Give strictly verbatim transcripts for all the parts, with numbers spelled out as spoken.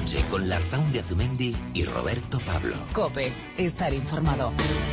noche con Larzaun de Azumendi y Roberto Pablo. COPE, estar informado.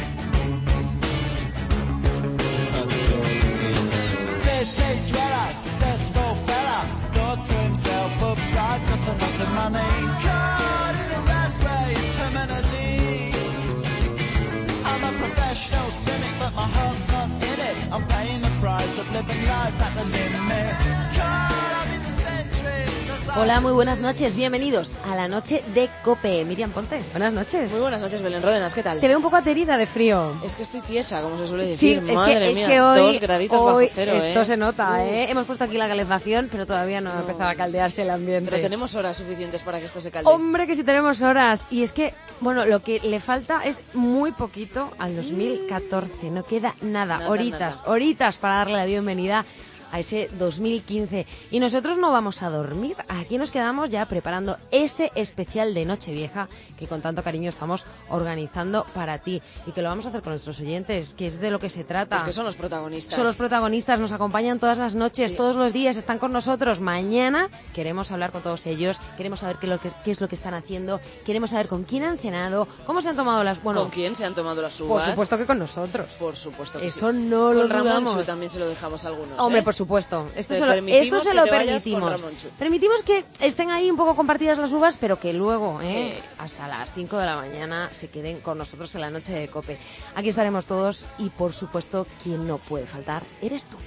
Hola, muy buenas noches, bienvenidos a la noche de COPE. Miriam Ponte, buenas noches. Muy buenas noches, Belén Ródenas, ¿qué tal? Te veo un poco aterida de frío. Es que estoy tiesa, como se suele decir. Sí, es Madre que, es mía, que hoy, dos graditos hoy bajo cero, esto ¿eh? se nota, ¿eh? Uf. Hemos puesto aquí la calefacción, pero todavía no, No. ha empezado a caldearse el ambiente. Pero tenemos horas suficientes para que esto se calde. Hombre, que si tenemos horas. Y es que, bueno, lo que le falta es muy poquito al dos mil catorce. No queda nada, Nada, horitas, nada. horitas para darle la bienvenida a ese dos mil quince. Y nosotros no vamos a dormir. Aquí nos quedamos ya preparando ese especial de Nochevieja que con tanto cariño estamos organizando para ti. Y que lo vamos a hacer con nuestros oyentes, que es de lo que se trata. Pues que son los protagonistas. Son los protagonistas, nos acompañan todas las noches, Sí. todos los días, están con nosotros. Mañana queremos hablar con todos ellos, queremos saber qué, lo que, qué es lo que están haciendo, queremos saber con quién han cenado, cómo se han tomado las... Bueno, ¿Con quién se han tomado las por uvas? supuesto que con nosotros. Por supuesto que Eso sí. no lo Con Ramonchu dudamos. también se lo dejamos a algunos, Hombre, ¿eh? por supuesto. Esto Te se lo, permitimos esto se que lo te vayas con permitimos. Ramonchu. Permitimos que estén ahí un poco compartidas las uvas, pero que luego, ¿eh? Sí. hasta las cinco de la mañana, se queden con nosotros en la noche de COPE. Aquí estaremos todos y, por supuesto, quien no puede faltar eres tú.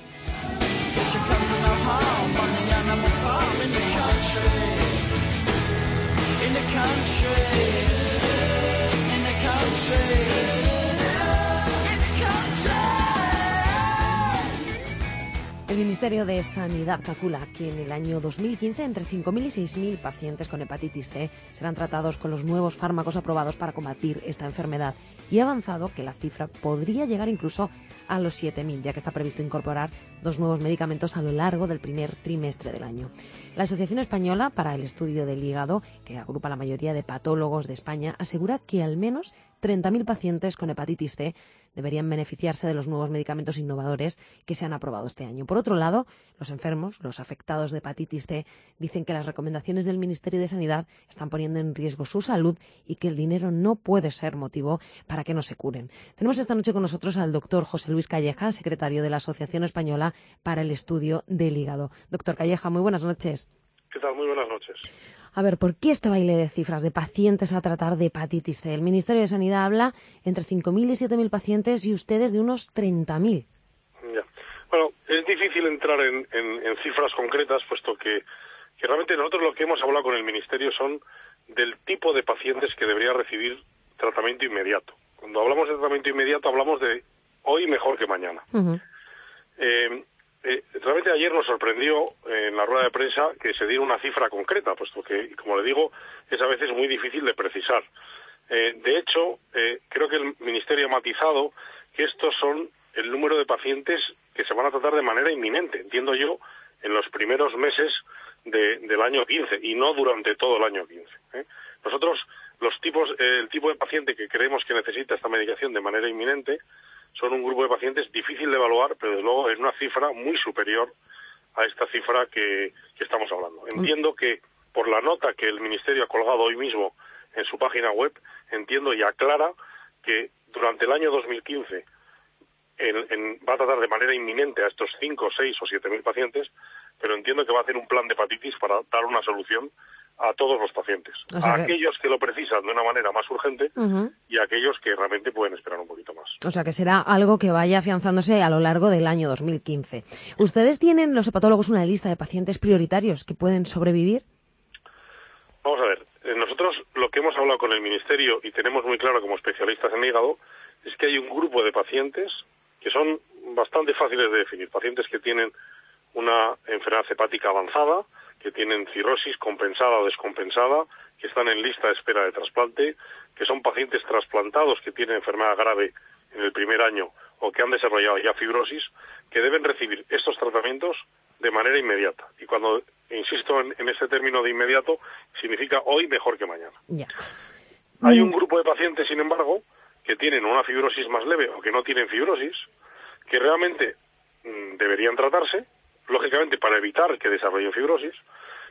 El Ministerio de Sanidad calcula que en el año dos mil quince entre cinco mil y seis mil pacientes con hepatitis C serán tratados con los nuevos fármacos aprobados para combatir esta enfermedad y ha avanzado que la cifra podría llegar incluso a los siete mil, ya que está previsto incorporar dos nuevos medicamentos a lo largo del primer trimestre del año. La Asociación Española para el Estudio del Hígado, que agrupa la mayoría de patólogos de España, asegura que al menos treinta mil pacientes con hepatitis C deberían beneficiarse de los nuevos medicamentos innovadores que se han aprobado este año. Por otro lado, los enfermos, los afectados de hepatitis C, dicen que las recomendaciones del Ministerio de Sanidad están poniendo en riesgo su salud y que el dinero no puede ser motivo para que no se curen. Tenemos esta noche con nosotros al doctor José Luis Calleja, secretario de la Asociación Española para el Estudio del Hígado. Doctor Calleja, muy buenas noches. ¿Qué tal? Muy buenas noches. A ver, ¿por qué este baile de cifras de pacientes a tratar de hepatitis C? El Ministerio de Sanidad habla entre cinco mil y siete mil pacientes y ustedes de unos treinta mil. Ya. Bueno, es difícil entrar en, en, en cifras concretas, puesto que, que realmente nosotros lo que hemos hablado con el Ministerio son del tipo de pacientes que debería recibir tratamiento inmediato. Cuando hablamos de tratamiento inmediato hablamos de hoy mejor que mañana. Uh-huh. Eh, Eh, realmente ayer nos sorprendió eh, en la rueda de prensa que se diera una cifra concreta, puesto que, como le digo, es a veces muy difícil de precisar. Eh, de hecho, eh, creo que el Ministerio ha matizado que estos son el número de pacientes que se van a tratar de manera inminente, entiendo yo, en los primeros meses de, del año quince y no durante todo el año quince. ¿eh? Nosotros, los tipos, eh, el tipo de paciente que creemos que necesita esta medicación de manera inminente son un grupo de pacientes difícil de evaluar, pero desde luego es una cifra muy superior a esta cifra que, que estamos hablando. Entiendo que por la nota que el Ministerio ha colgado hoy mismo en su página web, entiendo y aclara que durante el año dos mil quince en, en, va a tratar de manera inminente a estos cinco, seis o siete mil pacientes, pero entiendo que va a hacer un plan de hepatitis para dar una solución a todos los pacientes, O sea a que- aquellos que lo precisan de una manera más urgente Uh-huh. y a aquellos que realmente pueden esperar un poquito más. O sea que será algo que vaya afianzándose a lo largo del año dos mil quince. ¿Ustedes tienen, los hepatólogos, una lista de pacientes prioritarios que pueden sobrevivir? Vamos a ver, eh, nosotros lo que hemos hablado con el Ministerio y tenemos muy claro como especialistas en hígado es que hay un grupo de pacientes que son bastante fáciles de definir, pacientes que tienen una enfermedad hepática avanzada, que tienen cirrosis compensada o descompensada, que están en lista de espera de trasplante, que son pacientes trasplantados que tienen enfermedad grave en el primer año o que han desarrollado ya fibrosis, que deben recibir estos tratamientos de manera inmediata. Y cuando insisto en, en este término de inmediato, significa hoy mejor que mañana. Ya. Hay Mm. un grupo de pacientes, sin embargo, que tienen una fibrosis más leve o que no tienen fibrosis, que realmente mmm, deberían tratarse, lógicamente para evitar que desarrollen fibrosis,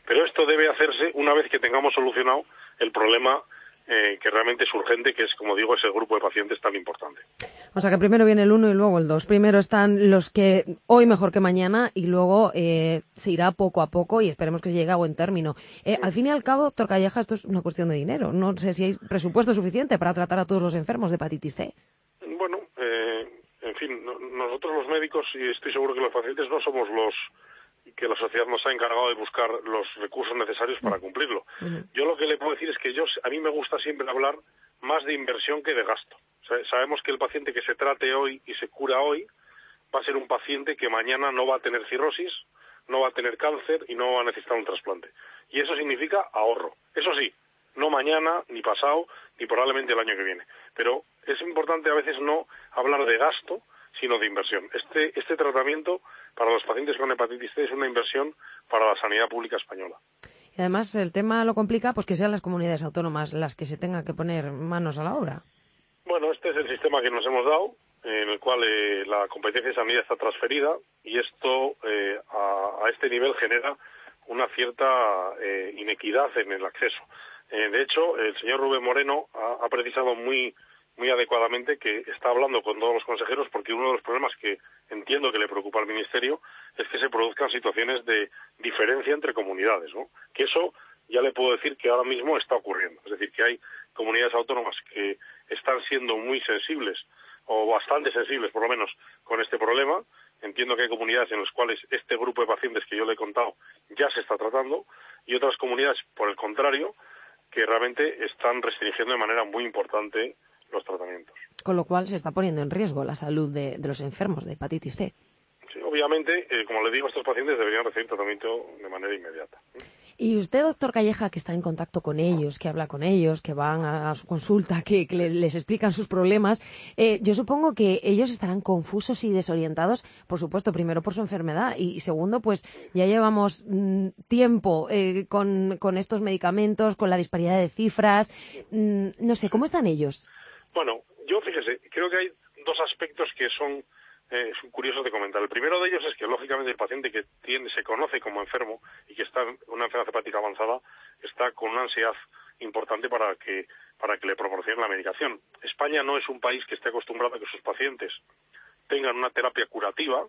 Pero esto debe hacerse una vez que tengamos solucionado el problema eh, que realmente es urgente, que es, como digo, ese grupo de pacientes tan importante. O sea que primero viene el uno y luego el dos. Primero están los que hoy mejor que mañana y luego eh, se irá poco a poco y esperemos que llegue a buen término. Eh, al fin y al cabo, doctor Calleja, esto es una cuestión de dinero. No sé si hay presupuesto suficiente para tratar a todos los enfermos de hepatitis C. Bueno, eh, en fin, no, nosotros los médicos, y estoy seguro que los pacientes, no somos los que la sociedad nos ha encargado de buscar los recursos necesarios para cumplirlo. Uh-huh. Yo lo que le puedo decir es que yo, a mí me gusta siempre hablar más de inversión que de gasto. O sea, sabemos que el paciente que se trate hoy y se cura hoy va a ser un paciente que mañana no va a tener cirrosis, no va a tener cáncer y no va a necesitar un trasplante. Y eso significa ahorro. Eso sí, no mañana, ni pasado, ni probablemente el año que viene. Pero es importante a veces no hablar de gasto, sino de inversión. Este, este tratamiento para los pacientes con hepatitis C es una inversión para la sanidad pública española. Y además el tema lo complica pues que sean las comunidades autónomas las que se tengan que poner manos a la obra. Bueno, este es el sistema que nos hemos dado, en el cual eh, la competencia de sanidad está transferida y esto eh, a, a este nivel genera una cierta eh, inequidad en el acceso. Eh, de hecho, el señor Rubén Moreno ha, ha precisado muy muy adecuadamente que está hablando con todos los consejeros, porque uno de los problemas que entiendo que le preocupa al Ministerio es que se produzcan situaciones de diferencia entre comunidades, ¿no? Que eso ya le puedo decir que ahora mismo está ocurriendo. Es decir, que hay comunidades autónomas que están siendo muy sensibles, o bastante sensibles por lo menos, con este problema. Entiendo que hay comunidades en las cuales este grupo de pacientes que yo le he contado ya se está tratando, y otras comunidades, por el contrario, que realmente están restringiendo de manera muy importante los tratamientos. Con lo cual se está poniendo en riesgo la salud de, de los enfermos de hepatitis C. Sí, obviamente, eh, como le digo, estos pacientes deberían recibir tratamiento de manera inmediata. Y usted, doctor Calleja, que está en contacto con ellos, que habla con ellos, que van a, a su consulta, que, que le, les explican sus problemas, eh, yo supongo que ellos estarán confusos y desorientados, por supuesto, primero por su enfermedad y, y segundo, pues ya llevamos mmm, tiempo eh, con, con estos medicamentos, con la disparidad de cifras. Mmm, no sé, ¿cómo están ellos? Bueno, yo fíjese, creo que hay dos aspectos que son, eh, son curiosos de comentar. El primero de ellos es que, lógicamente, el paciente que tiene, se conoce como enfermo y que está en una enfermedad hepática avanzada está con una ansiedad importante para que, para que le proporcionen la medicación. España no es un país que esté acostumbrado a que sus pacientes tengan una terapia curativa,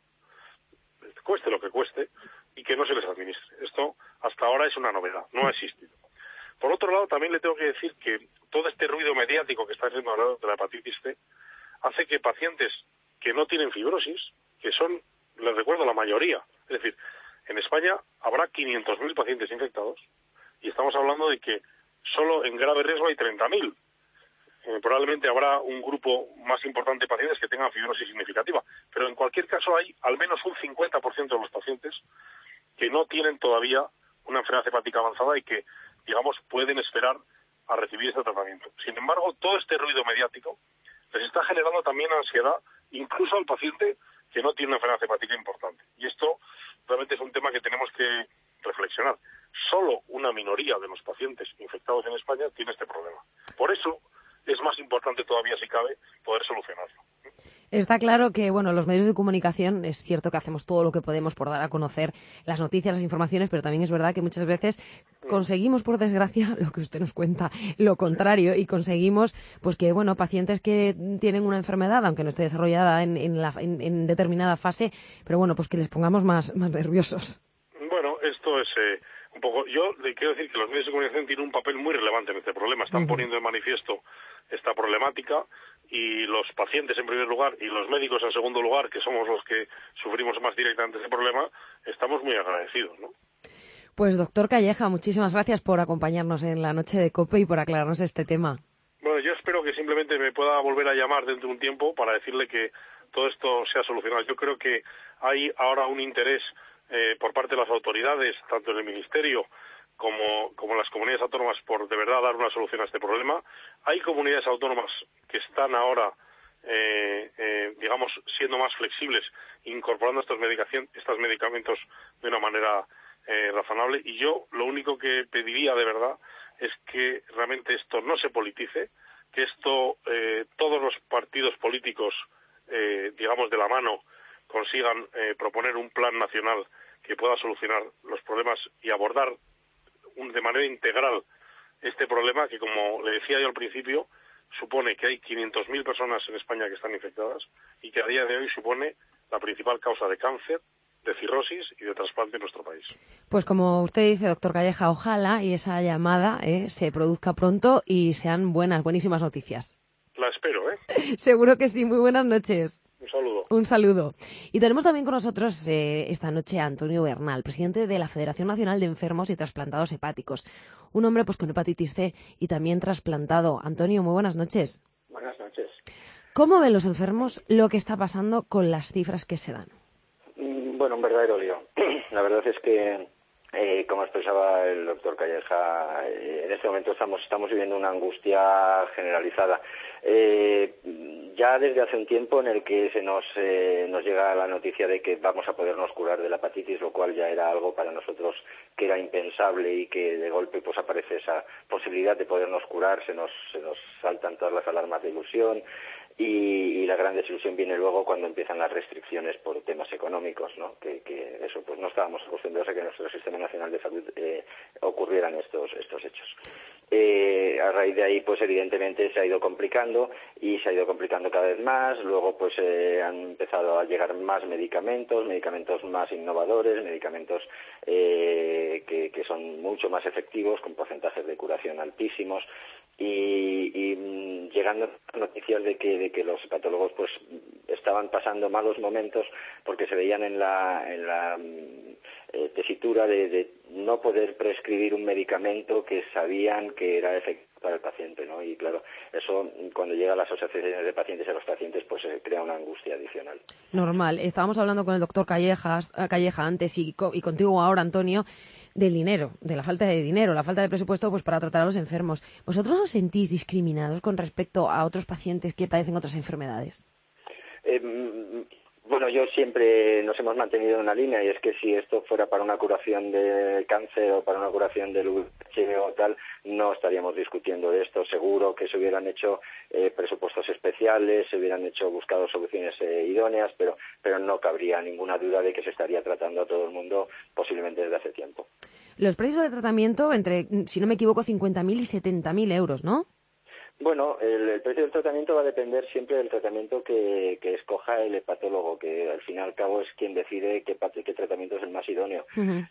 cueste lo que cueste, y que no se les administre. Esto hasta ahora es una novedad, no ha existido. Por otro lado, también le tengo que decir que todo este ruido mediático que está haciendo ahora de la hepatitis C hace que pacientes que no tienen fibrosis, que son, les recuerdo, la mayoría, es decir, en España habrá quinientos mil pacientes infectados y estamos hablando de que solo en grave riesgo hay treinta mil. Eh, probablemente habrá un grupo más importante de pacientes que tengan fibrosis significativa, pero en cualquier caso hay al menos un cincuenta por ciento de los pacientes que no tienen todavía una enfermedad hepática avanzada y que, digamos, pueden esperar a recibir este tratamiento. Sin embargo, todo este ruido mediático les está generando también ansiedad, incluso al paciente que no tiene una enfermedad hepática importante. Y esto realmente es un tema que tenemos que reflexionar. Solo una minoría de los pacientes infectados en España tiene este problema. Por eso es más importante todavía, si cabe, poder solucionarlo. Está claro que, bueno, los medios de comunicación, es cierto que hacemos todo lo que podemos por dar a conocer las noticias, las informaciones, pero también es verdad que muchas veces conseguimos, por desgracia, lo que usted nos cuenta, lo contrario, y conseguimos, pues que, bueno, pacientes que tienen una enfermedad, aunque no esté desarrollada en, en, la, en, en determinada fase, pero bueno, pues que les pongamos más, más nerviosos. Bueno, esto es eh, un poco... Yo le quiero decir que los medios de comunicación tienen un papel muy relevante en este problema. Están uh-huh. poniendo en manifiesto esta problemática, y los pacientes en primer lugar y los médicos en segundo lugar, que somos los que sufrimos más directamente ese problema, estamos muy agradecidos, ¿no? Pues doctor Calleja, muchísimas gracias por acompañarnos en la noche de COPE y por aclararnos este tema. Bueno, yo espero que simplemente me pueda volver a llamar dentro de un tiempo para decirle que todo esto sea solucionado. Yo creo que hay ahora un interés eh, por parte de las autoridades, tanto en el Ministerio como, como en las comunidades autónomas, por de verdad dar una solución a este problema. Hay comunidades autónomas que están ahora, eh, eh, digamos, siendo más flexibles, incorporando estos, medicación, estos medicamentos de una manera eh, razonable, y yo lo único que pediría de verdad es que realmente esto no se politice, que esto, eh, todos los partidos políticos, eh, digamos, de la mano, consigan eh, proponer un plan nacional que pueda solucionar los problemas y abordar un, de manera integral este problema que, como le decía yo al principio, supone que hay quinientas mil personas en España que están infectadas y que a día de hoy supone la principal causa de cáncer, de cirrosis y de trasplante en nuestro país. Pues como usted dice, doctor Calleja, ojalá y esa llamada eh, se produzca pronto y sean buenas, buenísimas noticias. La espero, ¿eh? Seguro que sí. Muy buenas noches. Un saludo. Un saludo. Y tenemos también con nosotros eh, esta noche a Antonio Bernal, presidente de la Federación Nacional de Enfermos y Trasplantados Hepáticos. Un hombre pues con hepatitis C y también trasplantado. Antonio, muy buenas noches. Buenas noches. ¿Cómo ven los enfermos lo que está pasando con las cifras que se dan? Bueno, un verdadero lío. La verdad es que, eh, como expresaba el doctor Calleja, eh, en este momento estamos estamos viviendo una angustia generalizada. Eh, ya desde hace un tiempo en el que se nos eh, nos llega la noticia de que vamos a podernos curar de la hepatitis, lo cual ya era algo para nosotros que era impensable y que de golpe pues aparece esa posibilidad de podernos curar, se nos se nos saltan todas las alarmas de ilusión. Y, y la gran desilusión viene luego cuando empiezan las restricciones por temas económicos, ¿no? Que, que eso, pues no estábamos acostumbrados a que en nuestro Sistema Nacional de Salud eh, ocurrieran estos estos hechos. Eh, a raíz de ahí, pues evidentemente se ha ido complicando y se ha ido complicando cada vez más. Luego, pues eh, han empezado a llegar más medicamentos, medicamentos más innovadores, medicamentos eh, que, que son mucho más efectivos, con porcentajes de curación altísimos. Y, y llegando a noticias de que de que los hepatólogos pues estaban pasando malos momentos porque se veían en la en la eh, tesitura de, de no poder prescribir un medicamento que sabían que era efectivo para el paciente, ¿no? Y claro, eso cuando llega a las asociaciones de pacientes y a los pacientes pues eh, crea una angustia adicional. Normal. Estábamos hablando con el doctor Callejas, Calleja antes y, co- y contigo ahora, Antonio, del dinero, de la falta de dinero, la falta de presupuesto pues para tratar a los enfermos. ¿Vosotros os sentís discriminados con respecto a otros pacientes que padecen otras enfermedades? Eh, bueno, yo siempre nos hemos mantenido en una línea y es que si esto fuera para una curación de cáncer o para una curación del V I H o tal, no estaríamos discutiendo de esto. Seguro que se hubieran hecho eh, presupuestos especiales, se hubieran hecho buscado soluciones eh, idóneas, pero pero no cabría ninguna duda de que se estaría tratando a todo el mundo posiblemente desde hace tiempo. Los precios de tratamiento entre, si no me equivoco, cincuenta mil y setenta mil euros, ¿no? Bueno, el, el precio del tratamiento va a depender siempre del tratamiento que, que escoja el hepatólogo, que al fin y al cabo es quien decide qué, qué tratamiento es el más idóneo. Uh-huh.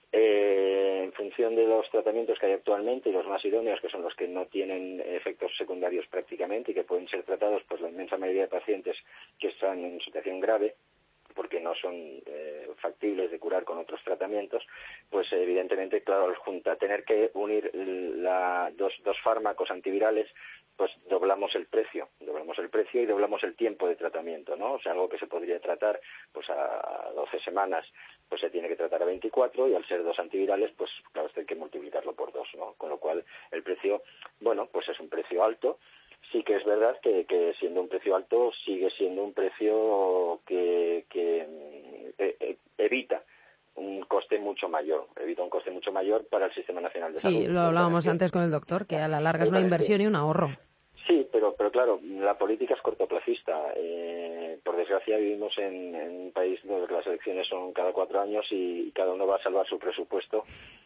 Eh, en función de los tratamientos que hay actualmente y los más idóneos, que son los que no tienen efectos secundarios prácticamente y que pueden ser tratados, pues la inmensa mayoría de pacientes que están en situación grave, porque no son eh, factibles de curar con otros tratamientos, pues evidentemente, claro, al junta, tener que unir la, dos, dos fármacos antivirales, pues doblamos el precio, doblamos el precio y doblamos el tiempo de tratamiento, ¿no? O sea, algo que se podría tratar pues a doce semanas, pues se tiene que tratar a veinticuatro y al ser dos antivirales, pues claro, esto hay que multiplicarlo por dos, ¿no? Con lo cual el precio, bueno, pues es un precio alto. Sí que es verdad que, que siendo un precio alto sigue siendo un precio que, que eh, evita un coste mucho mayor, evita un coste mucho mayor para el Sistema Nacional de sí, Salud. Sí, lo hablábamos antes con el doctor, que a la larga es una inversión y un ahorro. Sí, pero pero claro, la política es cortoplacista. Eh, por desgracia vivimos en, en un país donde las elecciones son cada cuatro años y, y cada uno va a salvar su presupuesto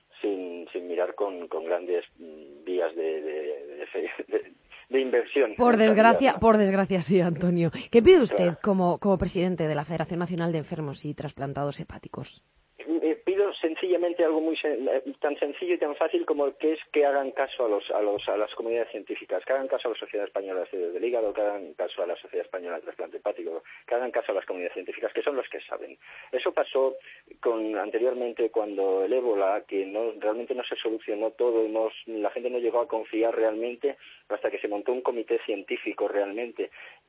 sin sin mirar con, con grandes vías de, de, de, de, de inversión. Por desgracia, ¿no? por desgracia sí, Antonio. ¿Qué pide usted Claro. como, como presidente de la Federación Nacional de Enfermos y Trasplantados Hepáticos? Pido sencillamente algo muy sen- tan sencillo y tan fácil como que es que hagan caso a los a los a las comunidades científicas, que hagan caso a la Sociedad Española de Estudios del Hígado, que hagan caso a la Sociedad Española de Trasplante Hepático, que hagan caso a las comunidades científicas, que son los que saben. Eso pasó con anteriormente cuando el ébola, que no realmente no se solucionó todo, no, la gente no llegó a confiar realmente hasta que se montó un comité científico realmente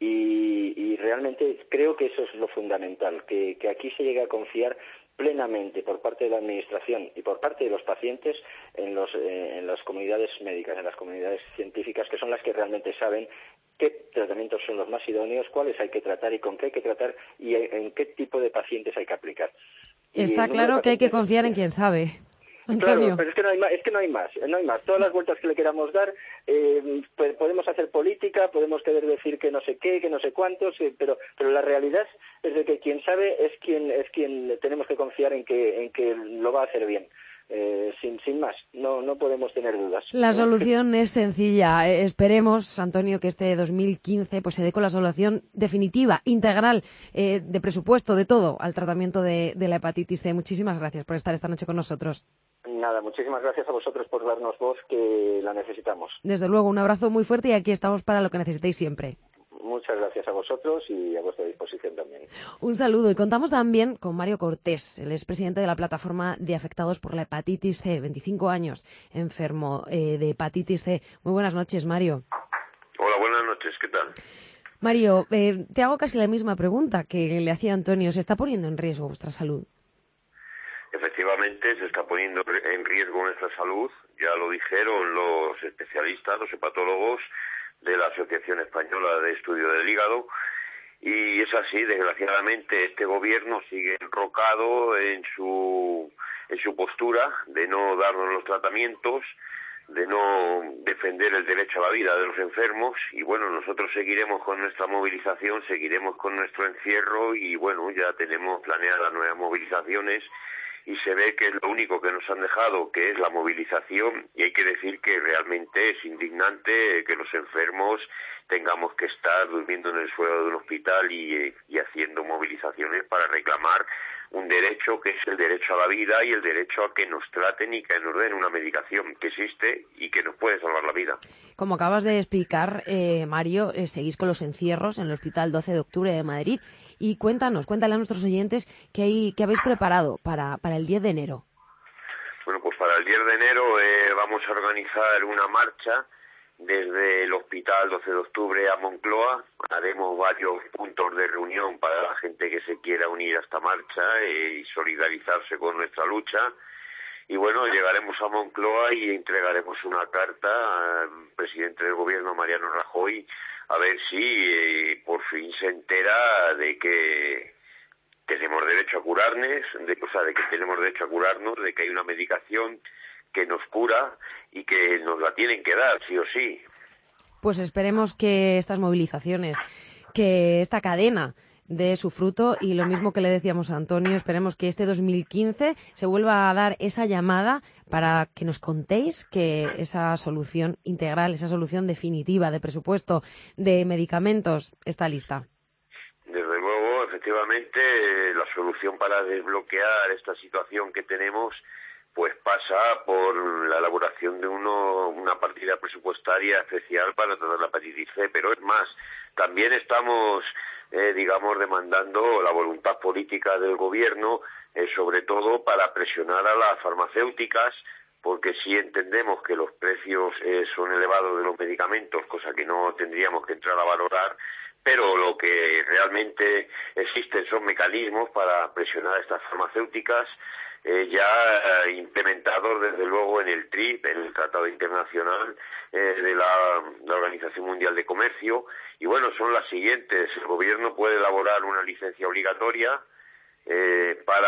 y, y realmente creo que eso es lo fundamental, que, que aquí se llegue a confiar plenamente por parte de la Administración y por parte de los pacientes en, los, eh, en las comunidades médicas, en las comunidades científicas, que son las que realmente saben qué tratamientos son los más idóneos, cuáles hay que tratar y con qué hay que tratar y en qué tipo de pacientes hay que aplicar. Está claro que hay que confiar en quien sabe. Antonio. Claro, pero es que no hay más, es que no hay más, no hay más. Todas las vueltas que le queramos dar, eh, pues podemos hacer política, podemos querer decir que no sé qué, que no sé cuántos, eh, pero pero la realidad es de que quien sabe es quien es quien tenemos que confiar en que en que lo va a hacer bien. Eh, sin, sin más, no, no podemos tener dudas. La solución es sencilla. Eh, esperemos, Antonio, que este dos mil quince pues se dé con la solución definitiva, integral, eh, de presupuesto, de todo, al tratamiento de, de la hepatitis C. Muchísimas gracias por estar esta noche con nosotros. Nada, muchísimas gracias a vosotros por darnos voz, que la necesitamos. Desde luego, un abrazo muy fuerte y aquí estamos para lo que necesitéis siempre. Muchas gracias a vosotros y a vuestra disposición también. Un saludo y contamos también con Mario Cortés, el expresidente de la Plataforma de Afectados por la Hepatitis C, veinticinco años, enfermo eh, de hepatitis C. Muy buenas noches, Mario. Hola, buenas noches, ¿qué tal? Mario, eh, te hago casi la misma pregunta que le hacía Antonio. ¿Se está poniendo en riesgo vuestra salud? Efectivamente, se está poniendo en riesgo nuestra salud, ya lo dijeron los especialistas, los hepatólogos de la Asociación Española de Estudio del Hígado, y es así. Desgraciadamente este gobierno sigue enrocado en su en su postura de no darnos los tratamientos, de no defender el derecho a la vida de los enfermos, y bueno, nosotros seguiremos con nuestra movilización, seguiremos con nuestro encierro, y bueno, ya tenemos planeadas nuevas movilizaciones, y se ve que es lo único que nos han dejado, que es la movilización, y hay que decir que realmente es indignante que los enfermos tengamos que estar durmiendo en el suelo de un hospital y, y haciendo movilizaciones para reclamar un derecho que es el derecho a la vida y el derecho a que nos traten y que nos den una medicación que existe y que nos puede salvar la vida. Como acabas de explicar, eh, Mario, eh, seguís con los encierros en el Hospital doce de octubre de Madrid. Y cuéntanos, cuéntale a nuestros oyentes qué, hay, qué habéis preparado para, para el diez de enero. Bueno, pues para el diez de enero eh, vamos a organizar una marcha desde el Hospital doce de octubre a Moncloa. Haremos varios puntos de reunión para la gente que se quiera unir a esta marcha eh, y solidarizarse con nuestra lucha. Y bueno, llegaremos a Moncloa y entregaremos una carta al presidente del gobierno, Mariano Rajoy, a ver si eh, por fin se entera de que tenemos derecho a curarnos, de, o sea, de que tenemos derecho a curarnos, de que hay una medicación que nos cura y que nos la tienen que dar, sí o sí. Pues esperemos que estas movilizaciones, que esta cadena dé su fruto, y lo mismo que le decíamos a Antonio, esperemos que este dos mil quince se vuelva a dar esa llamada para que nos contéis que esa solución integral, esa solución definitiva de presupuesto, de medicamentos, está lista. Desde luego, efectivamente, la solución para desbloquear esta situación que tenemos pues pasa por la elaboración de uno, una partida presupuestaria especial para tratar la hepatitis C, pero es más, también estamos, eh, digamos, demandando la voluntad política del gobierno, eh, sobre todo para presionar a las farmacéuticas, porque sí entendemos que los precios eh, son elevados de los medicamentos, cosa que no tendríamos que entrar a valorar, pero lo que realmente existen son mecanismos para presionar a estas farmacéuticas, Eh, ya eh, implementados desde luego en el T R I P, en el Tratado Internacional eh, de la, la Organización Mundial de Comercio, y bueno, son las siguientes. El gobierno puede elaborar una licencia obligatoria eh, para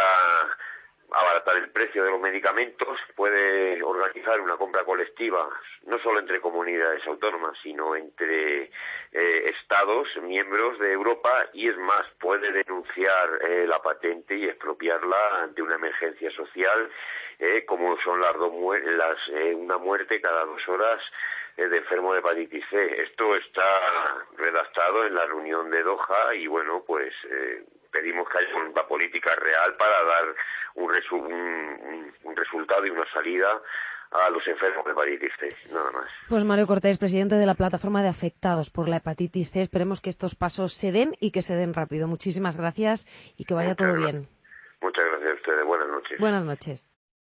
abaratar el precio de los medicamentos, puede organizar una compra colectiva, no solo entre comunidades autónomas, sino entre eh, estados, miembros de Europa, y es más, puede denunciar eh, la patente y expropiarla ante una emergencia social, eh, como son las dos mu- las eh, una muerte cada dos horas eh, de enfermo de hepatitis C. Esto está redactado en la reunión de Doha y bueno, pues eh, pedimos que haya una política real para dar un, resu- un, un resultado y una salida a los enfermos de hepatitis C, nada más. Pues Mario Cortés, presidente de la Plataforma de Afectados por la Hepatitis C, esperemos que estos pasos se den y que se den rápido. Muchísimas gracias y que vaya Muchas todo gracias. bien. Muchas gracias a ustedes, buenas noches. Buenas noches.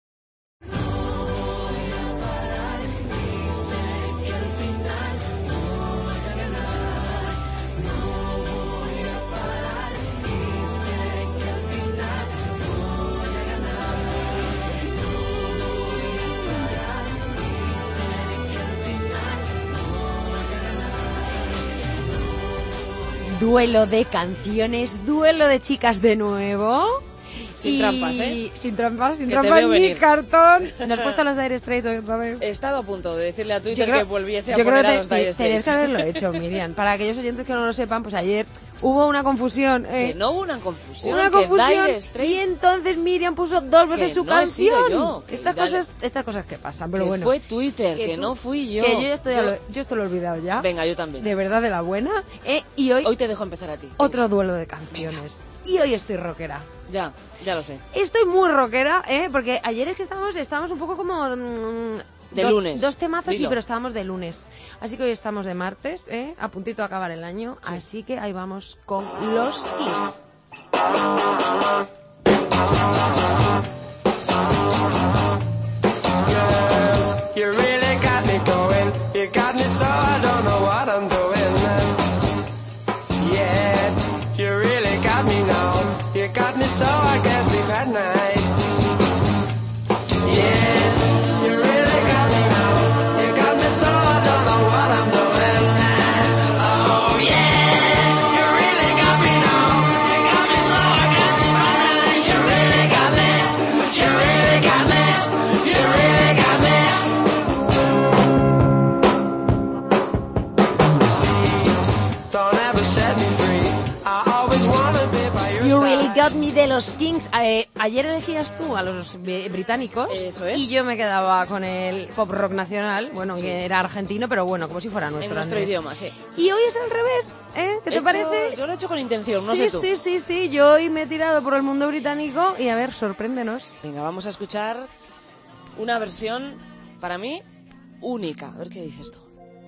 Duelo de canciones, duelo de chicas de nuevo. Sin y... trampas, ¿eh? Sin trampas, sin Que te trampas veo ni venir. cartón. ¿Nos has puesto los Dire Straits otra vez? He estado a punto de decirle a Twitter Yo creo- que volviese a Yo creo poner que a los te- Dire tenías Straits. que haberlo hecho, Miriam. Para aquellos oyentes que no lo sepan, pues ayer hubo una confusión. Eh, que no hubo una confusión. Una que confusión. Dire Straits... Y entonces Miriam puso dos veces que su no he sido canción. yo, que estas, dale. cosas, estas cosas que pasan, pero que bueno. fue Twitter, que, que tú, no fui yo. Que yo, ya estoy yo... Lo, yo esto lo he olvidado ya. Venga, yo también. De verdad, de la buena. Eh, y hoy, hoy te dejo empezar a ti. Otro Venga. duelo de canciones. Venga. Y hoy estoy rockera. Ya, ya lo sé. Estoy muy rockera, ¿eh? Porque ayer es que estábamos, estábamos un poco como... Mmm, de dos, lunes. Dos temazos, Dilo. Sí, pero estábamos de lunes. Así que hoy estamos de martes, ¿eh? A puntito de acabar el año. Sí. Así que ahí vamos con los Kings. You really got me going. You got me so I don't know what I'm doing. Yeah, you really got me now. You got me so I can't sleep at night. Yeah, you really got me now. You got me so I don't know what I'm doing. Oh yeah, you really got me now. You got me so I can't sleep at night. You really got me. You really got me. You really got me. Don't ever set me free. I always wanna be by your You side. Really Got Me de los Kings. Eh, ayer elegías tú a los británicos. Eso es. Y yo me quedaba con el pop rock nacional. Bueno, sí. Que era argentino, pero bueno, como si fuera nuestro. En nuestro Andrés. idioma, sí. Y hoy es al revés, ¿eh? ¿Qué te hecho, parece? Yo lo he hecho con intención, no sí, sé tú. Sí, sí, sí. Yo hoy me he tirado por el mundo británico y a ver, sorpréndenos. Venga, vamos a escuchar una versión, para mí, única. A ver qué dices tú.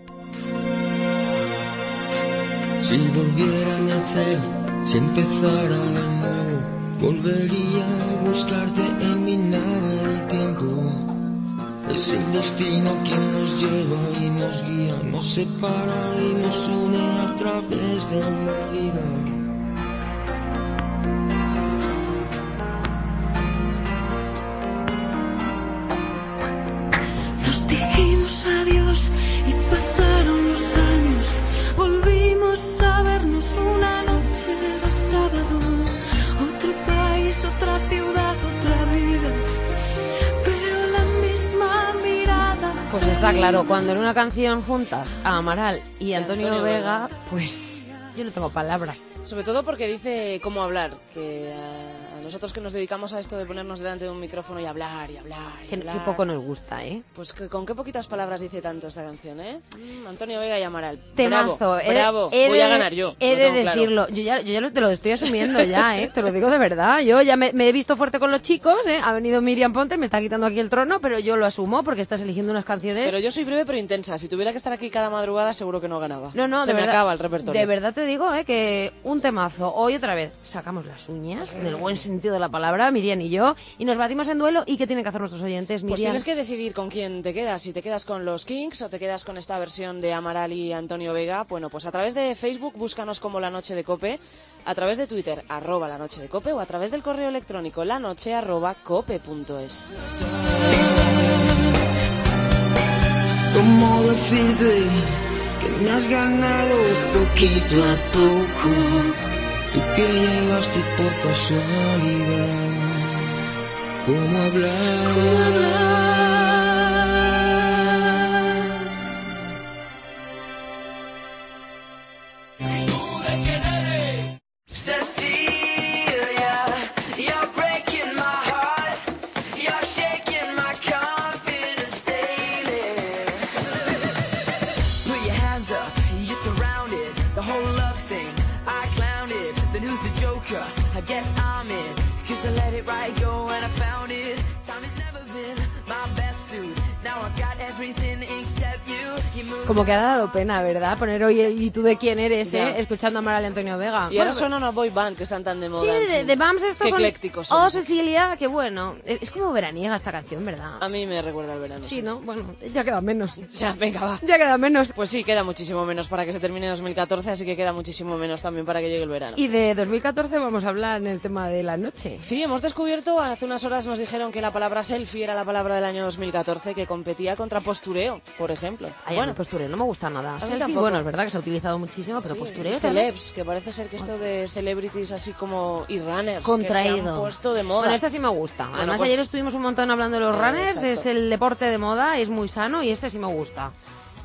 Si volviera a nacer, si empezara de nuevo, volvería a buscarte en mi nave del tiempo. Es el destino quien nos lleva y nos guía, nos separa y nos une a través de la vida. Nos dijimos adiós y pasaron los años. Volvimos a vernos una noche de sábado. Otro país, otra ciudad, otra vida. Pero la misma mirada. Pues está claro, cuando en una canción juntas a Amaral y Y Antonio, Antonio Vega, Vega, pues yo no tengo palabras. Sobre todo porque dice cómo hablar, que a nosotros que nos dedicamos a esto de ponernos delante de un micrófono y hablar y hablar y Que, hablar, que poco nos gusta, ¿eh? pues que con qué poquitas palabras dice tanto esta canción, ¿eh? Mm, Antonio Vega y Amaral. Temazo. Bravo, He de- bravo. he Voy de- a ganar yo. He lo de tengo claro. decirlo. Yo ya, yo ya lo, te lo estoy asumiendo ya, ¿eh? Te lo digo de verdad. Yo ya me, me he visto fuerte con los chicos, ¿eh? Ha venido Miriam Ponte, me está quitando aquí el trono, pero yo lo asumo porque estás eligiendo unas canciones... Pero yo soy breve pero intensa. Si tuviera que estar aquí cada madrugada, seguro que no ganaba. No, no, Se de me verdad, acaba el repertorio. De verdad te digo, ¿eh? Que un temazo. Hoy otra vez sacamos las uñas, en el buen sentido de la palabra, Miriam y yo, y nos batimos en duelo. ¿Y qué tienen que hacer nuestros oyentes, Miriam? Pues tienes que decidir con quién te quedas. Si te quedas con los Kings o te quedas con esta versión de Amaral y Antonio Vega. Bueno, pues a través de Facebook búscanos como La Noche de Cope, a través de Twitter arroba La Noche de Cope o a través del correo electrónico lanoche arroba cope punto es. ¿Cómo decirte que me has ganado poquito a poco? Tú que llegaste por casualidad. ¿Cómo hablar? ¿Cómo hablar? Cecilia, you're breaking my heart. You're shaking my confidence daily. Put your hands up, you're surrounded. The whole love thing, I clowned it. Then who's the joker? I guess I'm in. Cause I let it right go and I found it. Time has never been my best suit. Now I got everything except you. You move. Como que ha dado pena, ¿verdad? Poner hoy el ¿y tú de quién eres, Ya. eh? Escuchando a Amaral y Antonio Vega. Y ahora Bueno, suena una boy band que están tan de moda. sí, en de, fin. de Bams esto Qué con... eclécticos Oh, somos. Cecilia, qué bueno. Es es como veraniega esta canción, ¿verdad? A mí me recuerda el verano. Sí, ¿no? Bueno, ya queda menos. Ya, venga, va. Ya queda menos. Pues sí, queda muchísimo menos para que se termine dos mil catorce, así que queda muchísimo menos también para que llegue el verano. Y de dos mil catorce vamos a hablar en el tema de la noche. Sí, hemos descubierto, hace unas horas nos dijeron que la palabra selfie era la palabra del año dos mil catorce, que competía contra postureo, por ejemplo. Ay, bueno, bueno, postureo no me gusta nada. Selfie, tampoco. bueno, es verdad que se ha utilizado muchísimo, pero sí, postureo... y celebs, que parece ser que esto de celebrities así como y runners que se Contraído. han puesto de moda. Bueno, este sí me gusta. Bueno, Además, pues- ayer estuvimos un montón hablando de los Eh, runners, exacto. es el deporte de moda, es muy sano y este sí me gusta.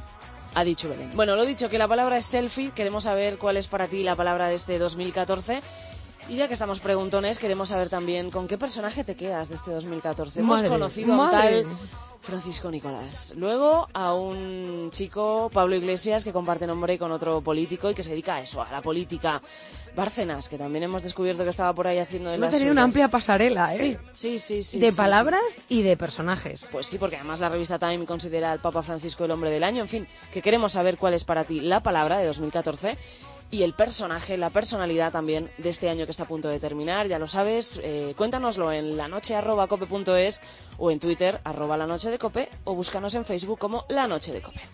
ha dicho Belén. Bueno, lo dicho, que la palabra es selfie. Queremos saber cuál es para ti la palabra de este dos mil catorce. Y ya que estamos preguntones, queremos saber también con qué personaje te quedas de este dos mil catorce. Madre, Hemos conocido a un madre. tal Francisco Nicolás. Luego a un chico, Pablo Iglesias, que comparte nombre con otro político y que se dedica a eso, a la política. Bárcenas, que también hemos descubierto que estaba por ahí haciendo de Hemos las tenido una suyas. amplia pasarela, ¿eh? Sí, sí, sí. sí de sí, palabras sí. y de personajes. Pues sí, porque además la revista Time considera al Papa Francisco el hombre del año. En fin, que queremos saber cuál es para ti la palabra de dos mil catorce y el personaje, la personalidad también de este año que está a punto de terminar. Ya lo sabes, eh, cuéntanoslo en lanoche arroba cope punto es o en Twitter arroba la noche de cope o búscanos en Facebook como La Noche de Cope.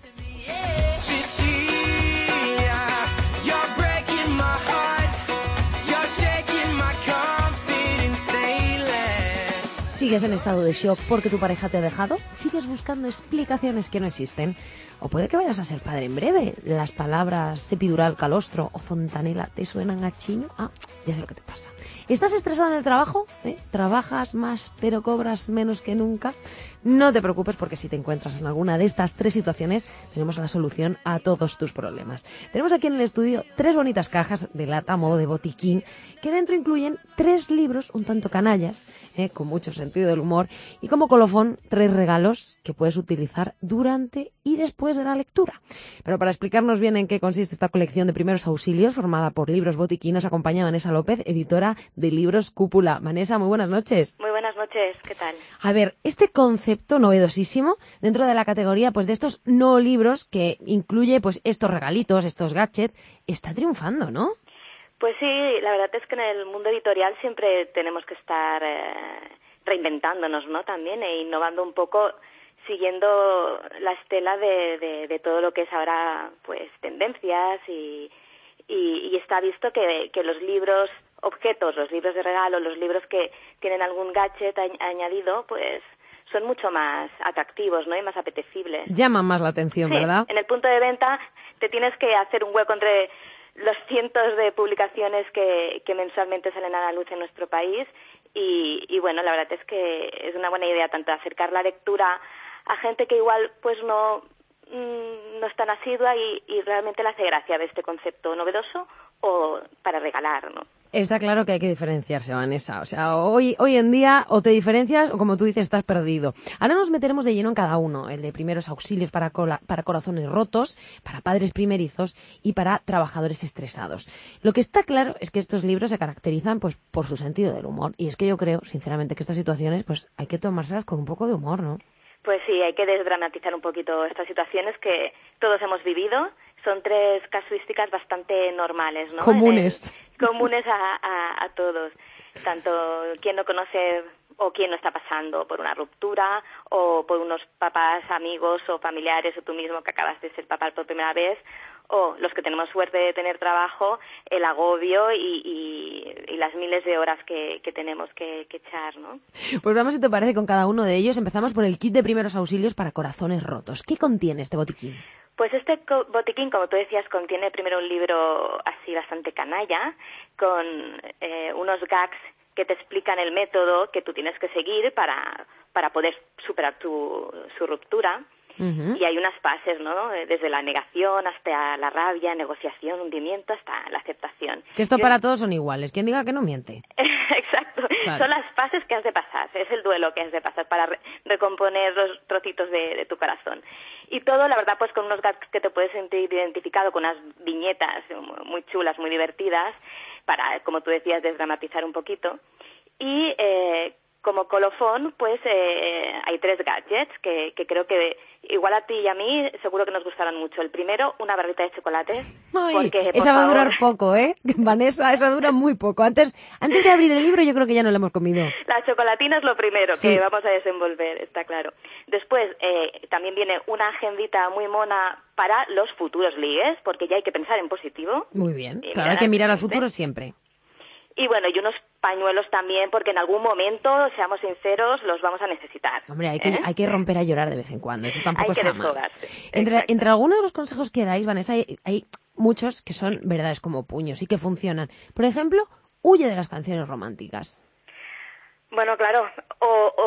¿Sigues en estado de shock porque tu pareja te ha dejado? ¿Sigues buscando explicaciones que no existen? O puede que vayas a ser padre en breve. ¿Las palabras epidural, calostro o fontanela te suenan a chino? Ah, ya sé lo que te pasa. ¿Estás estresado en el trabajo? ¿Eh? ¿Trabajas más pero cobras menos que nunca? No te preocupes porque si te encuentras en alguna de estas tres situaciones, tenemos la solución a todos tus problemas. Tenemos aquí en el estudio tres bonitas cajas de lata a modo de botiquín que dentro incluyen tres libros un tanto canallas, eh, con mucho sentido del humor, y como colofón tres regalos que puedes utilizar durante y después de la lectura. Pero para explicarnos bien en qué consiste esta colección de primeros auxilios formada por Libros Botiquín, nos acompaña Vanessa López, editora de Libros Cúpula. Vanessa, muy buenas noches. Muy buenas noches, ¿qué tal? A ver, este concepto novedosísimo dentro de la categoría pues de estos no libros que incluye pues estos regalitos, estos gadgets, está triunfando, ¿no? Pues sí, la verdad es que en el mundo editorial siempre tenemos que estar eh, reinventándonos, ¿no? También e innovando un poco, siguiendo la estela de, de, de todo lo que es ahora pues tendencias y, y, y está visto que, que los libros objetos, los libros de regalo, los libros que tienen algún gadget añadido, pues son mucho más atractivos, ¿no? Y más apetecibles. Llaman más la atención, sí, ¿verdad? En el punto de venta te tienes que hacer un hueco entre los cientos de publicaciones que, que mensualmente salen a la luz en nuestro país y, y bueno, la verdad es que es una buena idea tanto acercar la lectura a gente que igual pues no no es tan asidua y, y realmente le hace gracia ver este concepto novedoso o para regalar, ¿no? Está claro que hay que diferenciarse, Vanessa. O sea, hoy, hoy en día o te diferencias o, como tú dices, estás perdido. Ahora nos meteremos de lleno en cada uno. El de primeros auxilios para, cola, para corazones rotos, para padres primerizos y para trabajadores estresados. Lo que está claro es que estos libros se caracterizan pues por su sentido del humor. Y es que yo creo, sinceramente, que estas situaciones pues hay que tomárselas con un poco de humor, ¿no? Pues sí, hay que desdramatizar un poquito estas situaciones que todos hemos vivido. Son tres casuísticas bastante normales, ¿no? Comunes. Eh, comunes a, a, a todos. Tanto quien no conoce o quien no está pasando por una ruptura o por unos papás, amigos o familiares o tú mismo que acabas de ser papá por primera vez o los que tenemos suerte de tener trabajo, el agobio y, y, y las miles de horas que, que tenemos que, que echar, ¿no? Pues vamos, si te parece, con cada uno de ellos. Empezamos por el kit de primeros auxilios para corazones rotos. ¿Qué contiene este botiquín? Pues este botiquín, como tú decías, contiene primero un libro así bastante canalla, con eh, unos gags que te explican el método que tú tienes que seguir para, para poder superar tu, su ruptura. Uh-huh. Y hay unas fases, ¿no? Desde la negación hasta la rabia, negociación, hundimiento, hasta la aceptación. Que esto Yo... para todos son iguales. Quien diga que no miente. Exacto. Claro. Son las fases que has de pasar. Es el duelo que has de pasar para re- recomponer los trocitos de, de tu corazón. Y todo, la verdad, pues con unos gags que te puedes sentir identificado, con unas viñetas muy chulas, muy divertidas, para, como tú decías, desdramatizar un poquito. Y eh, como colofón, pues eh, hay tres gadgets que, que creo que igual a ti y a mí seguro que nos gustaron mucho. El primero, una barrita de chocolate. Ay, porque, esa va favor... a durar poco, ¿eh? Vanessa, esa dura muy poco. Antes, antes de abrir el libro yo creo que ya no lo hemos comido. La chocolatina es lo primero sí. que vamos a desenvolver, está claro. Después eh, también viene una agendita muy mona para los futuros ligues, porque ya hay que pensar en positivo. Muy bien, claro, hay que mirar al futuro siempre. Y bueno, y unos pañuelos también, porque en algún momento, seamos sinceros, los vamos a necesitar. Hombre, hay que, ¿eh? hay que romper a llorar de vez en cuando, eso tampoco hay que está mal. Entre, entre algunos de los consejos que dais, Vanessa, hay, hay muchos que son verdades como puños y que funcionan. Por ejemplo, huye de las canciones románticas. Bueno, claro, o, o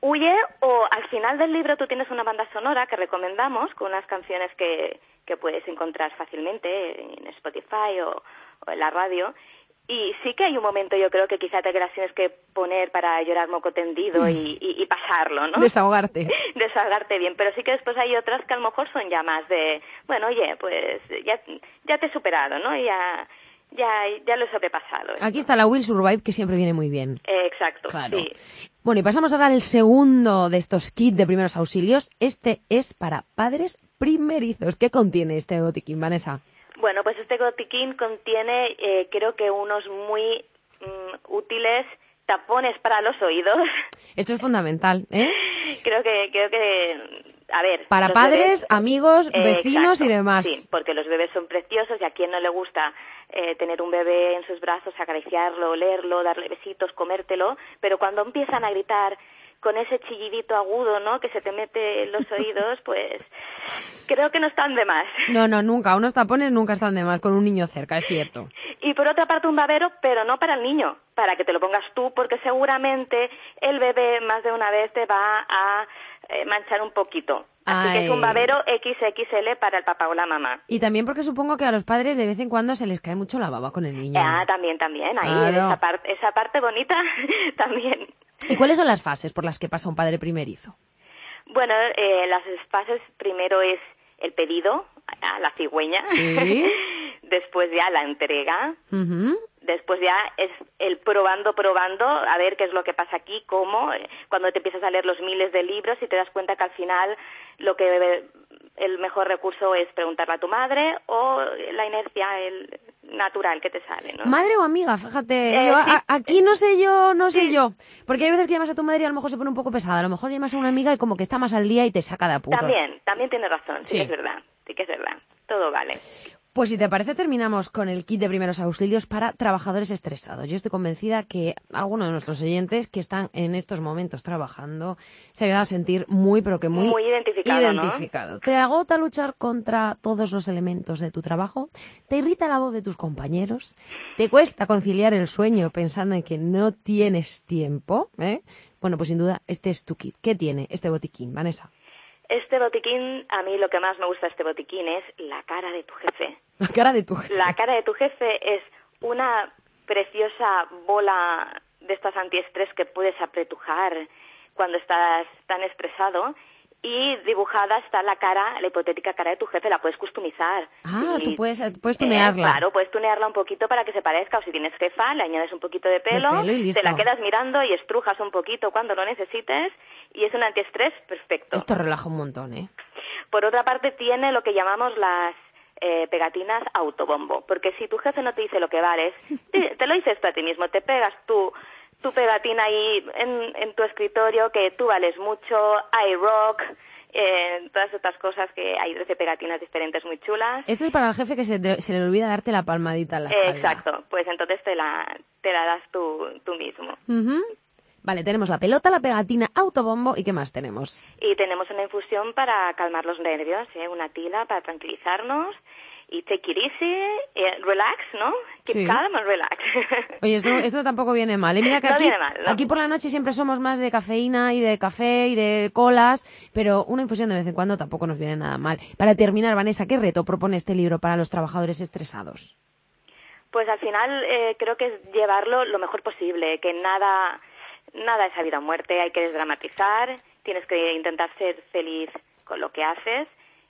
Huye, o al final del libro tú tienes una banda sonora que recomendamos con unas canciones que, que puedes encontrar fácilmente en Spotify o, o en la radio. Y sí que hay un momento, yo creo, que quizá te las tienes que poner para llorar moco tendido y, y, y pasarlo, ¿no? Desahogarte. Desahogarte bien, pero sí que después hay otras que a lo mejor son ya más de, bueno, oye, pues ya, ya te he superado, ¿no? Ya, ya, ya lo he sobrepasado. Aquí está la Will Survive, que siempre viene muy bien. Eh, exacto, claro. Sí. Bueno, y pasamos ahora al segundo de estos kits de primeros auxilios. Este es para padres primerizos. ¿Qué contiene este botiquín, Vanessa? Bueno, pues este botiquín contiene, eh, creo que unos muy mm, útiles tapones para los oídos. Esto es fundamental, ¿eh? Creo que, creo que, a ver... Para los padres, bebés, amigos, eh, vecinos exacto, y demás. Sí, porque los bebés son preciosos y a quien no le gusta eh, tener un bebé en sus brazos, acariciarlo, olerlo, darle besitos, comértelo, pero cuando empiezan a gritar con ese chillidito agudo, ¿no?, que se te mete en los oídos, pues creo que no están de más. No, no, nunca. Unos tapones nunca están de más con un niño cerca, es cierto. Y por otra parte un babero, pero no para el niño, para que te lo pongas tú, porque seguramente el bebé más de una vez te va a eh, manchar un poquito. Así Ay. que es un babero equis equis ele para el papá o la mamá. Y también porque supongo que a los padres de vez en cuando se les cae mucho la baba con el niño. Ah, también, también. Ahí, Claro. esa, parte esa parte bonita también. ¿Y cuáles son las fases por las que pasa un padre primerizo? Bueno, eh, las fases primero es el pedido a la cigüeña. Sí. Después ya la entrega. Uh-huh. Después ya es el probando, probando, a ver qué es lo que pasa aquí, cómo, eh, cuando te empiezas a leer los miles de libros y te das cuenta que al final lo que el mejor recurso es preguntarle a tu madre o la inercia el natural que te sale, ¿no? Madre o amiga, fíjate, Eh, yo, sí. a- aquí no sé yo, no sé Sí. yo, porque hay veces que llamas a tu madre y a lo mejor se pone un poco pesada, a lo mejor llamas a una amiga y como que está más al día y te saca de apuros. También, también tienes razón, sí, Sí. que es verdad, sí que es verdad, todo vale. Pues si te parece terminamos con el kit de primeros auxilios para trabajadores estresados. Yo estoy convencida que algunos de nuestros oyentes que están en estos momentos trabajando se van a sentir muy, pero que muy, Muy identificado, identificado. ¿Te agota luchar contra todos los elementos de tu trabajo? ¿Te irrita la voz de tus compañeros? ¿Te cuesta conciliar el sueño pensando en que no tienes tiempo? ¿Eh? Bueno, pues sin duda este es tu kit. ¿Qué tiene este botiquín, Vanessa? Este botiquín, a mí lo que más me gusta de este botiquín es la cara de tu jefe. La cara de tu jefe. La cara de tu jefe es una preciosa bola de estas antiestrés que puedes apretujar cuando estás tan estresado y dibujada está la cara, la hipotética cara de tu jefe, la puedes customizar. Ah, Y, tú puedes, puedes eh, tunearla. claro, puedes tunearla un poquito para que se parezca, o si tienes jefa, le añades un poquito de pelo, pelo y listo. te la quedas mirando y estrujas un poquito cuando lo necesites y es un antiestrés perfecto. Esto relaja un montón, ¿eh? Por otra parte, tiene lo que llamamos las eh, pegatinas autobombo, porque si tu jefe no te dice lo que vales, te, te lo dices tú a ti mismo, te pegas tú tu pegatina ahí en, en tu escritorio, que tú vales mucho, I rock, eh, todas estas cosas, que hay trece pegatinas diferentes muy chulas. Esto es para el jefe que se, te- se le olvida darte la palmadita en la Eh, espalda. exacto, pues entonces te la, te la das tú, tú mismo. Ujú. Vale, tenemos la pelota, la pegatina, autobombo y ¿qué más tenemos? Y tenemos una infusión para calmar los nervios, ¿eh? Una tila para tranquilizarnos y take it easy, eh, relax, ¿no? Keep Sí. calm and relax. Oye, esto, esto tampoco viene mal. ¿eh? Mira que No aquí, viene mal, no. aquí por la noche siempre somos más de cafeína y de café y de colas, pero una infusión de vez en cuando tampoco nos viene nada mal. Para terminar, Vanessa, ¿qué reto propone este libro para los trabajadores estresados? Pues al final eh, creo que es llevarlo lo mejor posible, que nada, nada es a vida o muerte, hay que desdramatizar, tienes que intentar ser feliz con lo que haces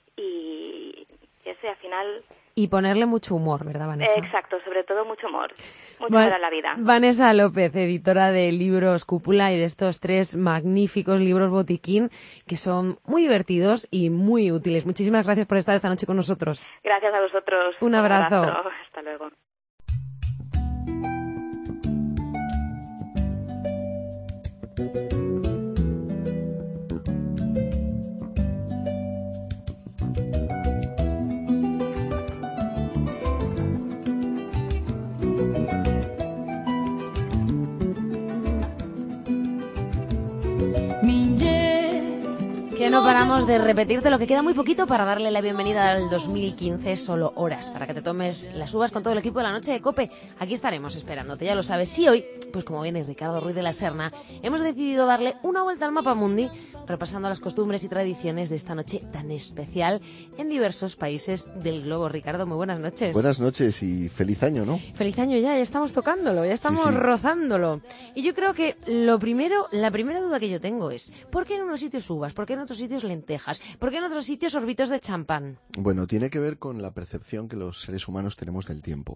y ese al final... Y ponerle mucho humor, ¿verdad, Vanessa? Eh, exacto, sobre todo mucho humor, mucho Va- humor a la vida. Vanessa López, editora de libros Cúpula y de estos tres magníficos libros botiquín que son muy divertidos y muy útiles. Muchísimas gracias por estar esta noche con nosotros. Gracias a vosotros. Un abrazo. Hasta luego. Minye, Que no paramos de repetirte lo que queda muy poquito para darle la bienvenida al dos mil quince, solo horas, para que te tomes las uvas con todo el equipo de la noche de COPE. Aquí estaremos esperándote, ya lo sabes. Y hoy, pues como viene Ricardo Ruiz de la Serna, hemos decidido darle una vuelta al mapa mundi, repasando las costumbres y tradiciones de esta noche tan especial en diversos países del globo. Ricardo, muy buenas noches. Buenas noches y feliz año, ¿no? Feliz año ya, ya estamos tocándolo, ya estamos sí, sí. rozándolo. Y yo creo que lo primero, la primera duda que yo tengo es, ¿por qué en unos sitios uvas? ¿Por qué en otros sitios lentejas? ¿Por qué en otros sitios sorbitos de champán? Bueno, tiene que ver con la percepción que los seres humanos tenemos del tiempo.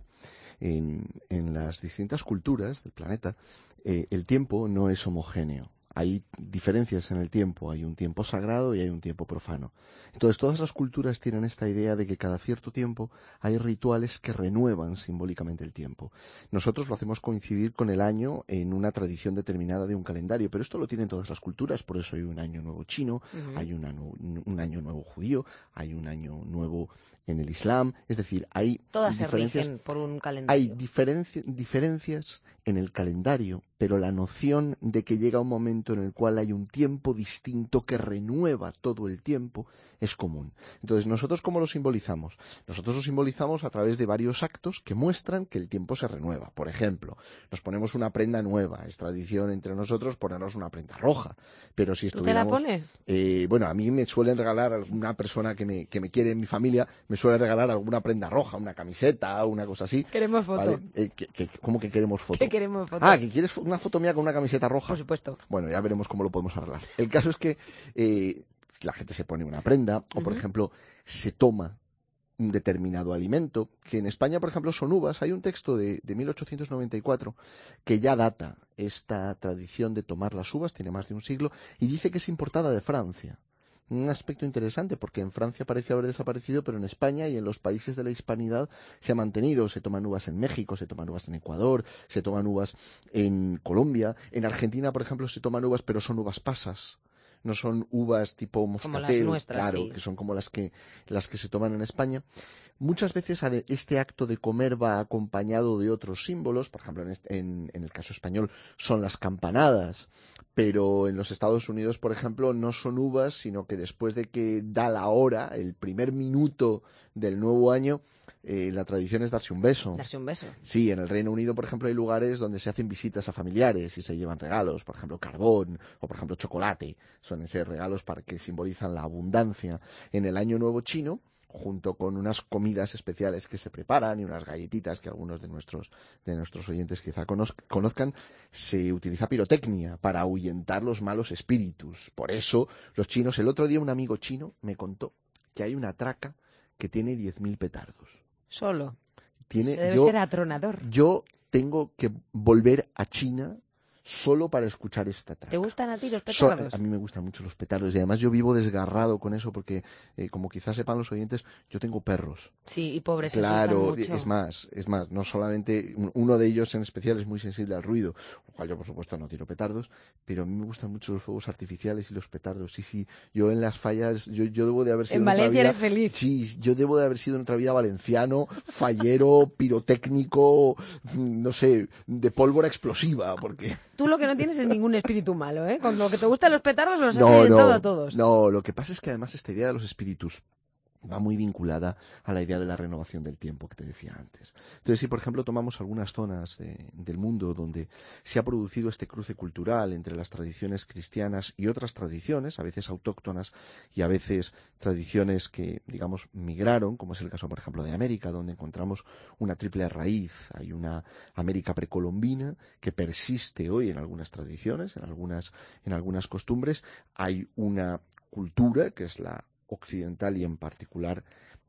En, en las distintas culturas del planeta, eh, el tiempo no es homogéneo. Hay diferencias en el tiempo, hay un tiempo sagrado y hay un tiempo profano. Entonces, todas las culturas tienen esta idea de que cada cierto tiempo hay rituales que renuevan simbólicamente el tiempo. Nosotros lo hacemos coincidir con el año en una tradición determinada de un calendario, pero esto lo tienen todas las culturas, por eso hay un año nuevo chino, uh-huh. hay una, un año nuevo judío, hay un año nuevo en el Islam, es decir, hay todas diferencias, se rigen por un calendario. Hay diferenci- diferencias en el calendario, pero la noción de que llega un momento en el cual hay un tiempo distinto que renueva todo el tiempo es común. Entonces, ¿nosotros cómo lo simbolizamos? Nosotros lo simbolizamos a través de varios actos que muestran que el tiempo se renueva. Por ejemplo, nos ponemos una prenda nueva. Es tradición entre nosotros ponernos una prenda roja. Pero si estuviéramos... ¿Tú te la pones? Eh, bueno, a mí me suelen regalar, alguna persona que me, que me quiere en mi familia, me suele regalar alguna prenda roja, una camiseta, una cosa así. Queremos foto. ¿Vale? Eh, que, que, ¿Cómo que queremos foto? ¿Qué queremos foto? Ah, ¿que quieres una foto mía con una camiseta roja? Por supuesto. Bueno, ya veremos cómo lo podemos arreglar. El caso es que eh, la gente se pone una prenda, o por uh-huh. ejemplo, se toma un determinado alimento, que en España, por ejemplo, son uvas. Hay un texto de, de mil ochocientos noventa y cuatro que ya data esta tradición de tomar las uvas, tiene más de un siglo, y dice que es importada de Francia. Un aspecto interesante, porque en Francia parece haber desaparecido, pero en España y en los países de la hispanidad se ha mantenido. Se toman uvas en México, se toman uvas en Ecuador, se toman uvas en Colombia. En Argentina, por ejemplo, se toman uvas, pero son uvas pasas. No son uvas tipo moscatel, como las nuestras, claro, sí. que son como las que, las que se toman en España. Muchas veces este acto de comer va acompañado de otros símbolos, por ejemplo, en, este, en, en el caso español son las campanadas, pero en los Estados Unidos, por ejemplo, no son uvas, sino que después de que da la hora, el primer minuto del nuevo año, eh, la tradición es darse un beso. Darse un beso. Sí, en el Reino Unido, por ejemplo, hay lugares donde se hacen visitas a familiares y se llevan regalos, por ejemplo, carbón o, por ejemplo, chocolate. Suelen ser regalos para que simbolizan la abundancia. En el Año Nuevo chino, junto con unas comidas especiales que se preparan y unas galletitas que algunos de nuestros de nuestros oyentes quizá conozcan, se utiliza pirotecnia para ahuyentar los malos espíritus. Por eso, los chinos... El otro día un amigo chino me contó que hay una traca que tiene diez mil petardos. Solo. Tiene, Se debe yo, ser atronador. Yo tengo que volver a China solo para escuchar esta traca. ¿Te gustan a ti los petardos? So, a mí me gustan mucho los petardos y además yo vivo desgarrado con eso porque, eh, como quizás sepan los oyentes, yo tengo perros. Sí, y pobres, claro, mucho. es más, es más, no solamente, uno de ellos en especial es muy sensible al ruido, lo cual yo por supuesto no tiro petardos, pero a mí me gustan mucho los fuegos artificiales y los petardos. Sí, sí, yo en las fallas, yo, yo debo de haber sido en, en Valencia otra vida, eres feliz. Sí, yo debo de haber sido en otra vida valenciano, fallero, pirotécnico, no sé, de pólvora explosiva, porque... Tú lo que no tienes es ningún espíritu malo, ¿eh? Con lo que te gustan los petardos los no, has inventado no, a todos. No, lo que pasa es que además esta idea de los espíritus va muy vinculada a la idea de la renovación del tiempo que te decía antes. Entonces, si por ejemplo tomamos algunas zonas de, del mundo donde se ha producido este cruce cultural entre las tradiciones cristianas y otras tradiciones, a veces autóctonas y a veces tradiciones que, digamos, migraron, como es el caso, por ejemplo, de América, donde encontramos una triple raíz. Hay una América precolombina que persiste hoy en algunas tradiciones, en algunas, en algunas costumbres. Hay una cultura que es la occidental y en particular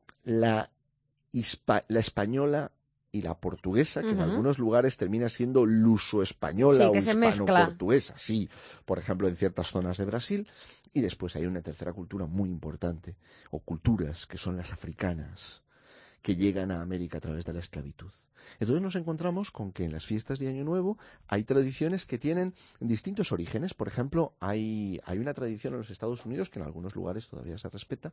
la, hispa- la española y la portuguesa, que uh-huh. en algunos lugares termina siendo luso-española sí, o que hispano-portuguesa, sí, por ejemplo en ciertas zonas de Brasil, y después hay una tercera cultura muy importante, o culturas, que son las africanas, que llegan a América a través de la esclavitud. Entonces nos encontramos con que en las fiestas de Año Nuevo hay tradiciones que tienen distintos orígenes. Por ejemplo, hay, hay una tradición en los Estados Unidos, que en algunos lugares todavía se respeta,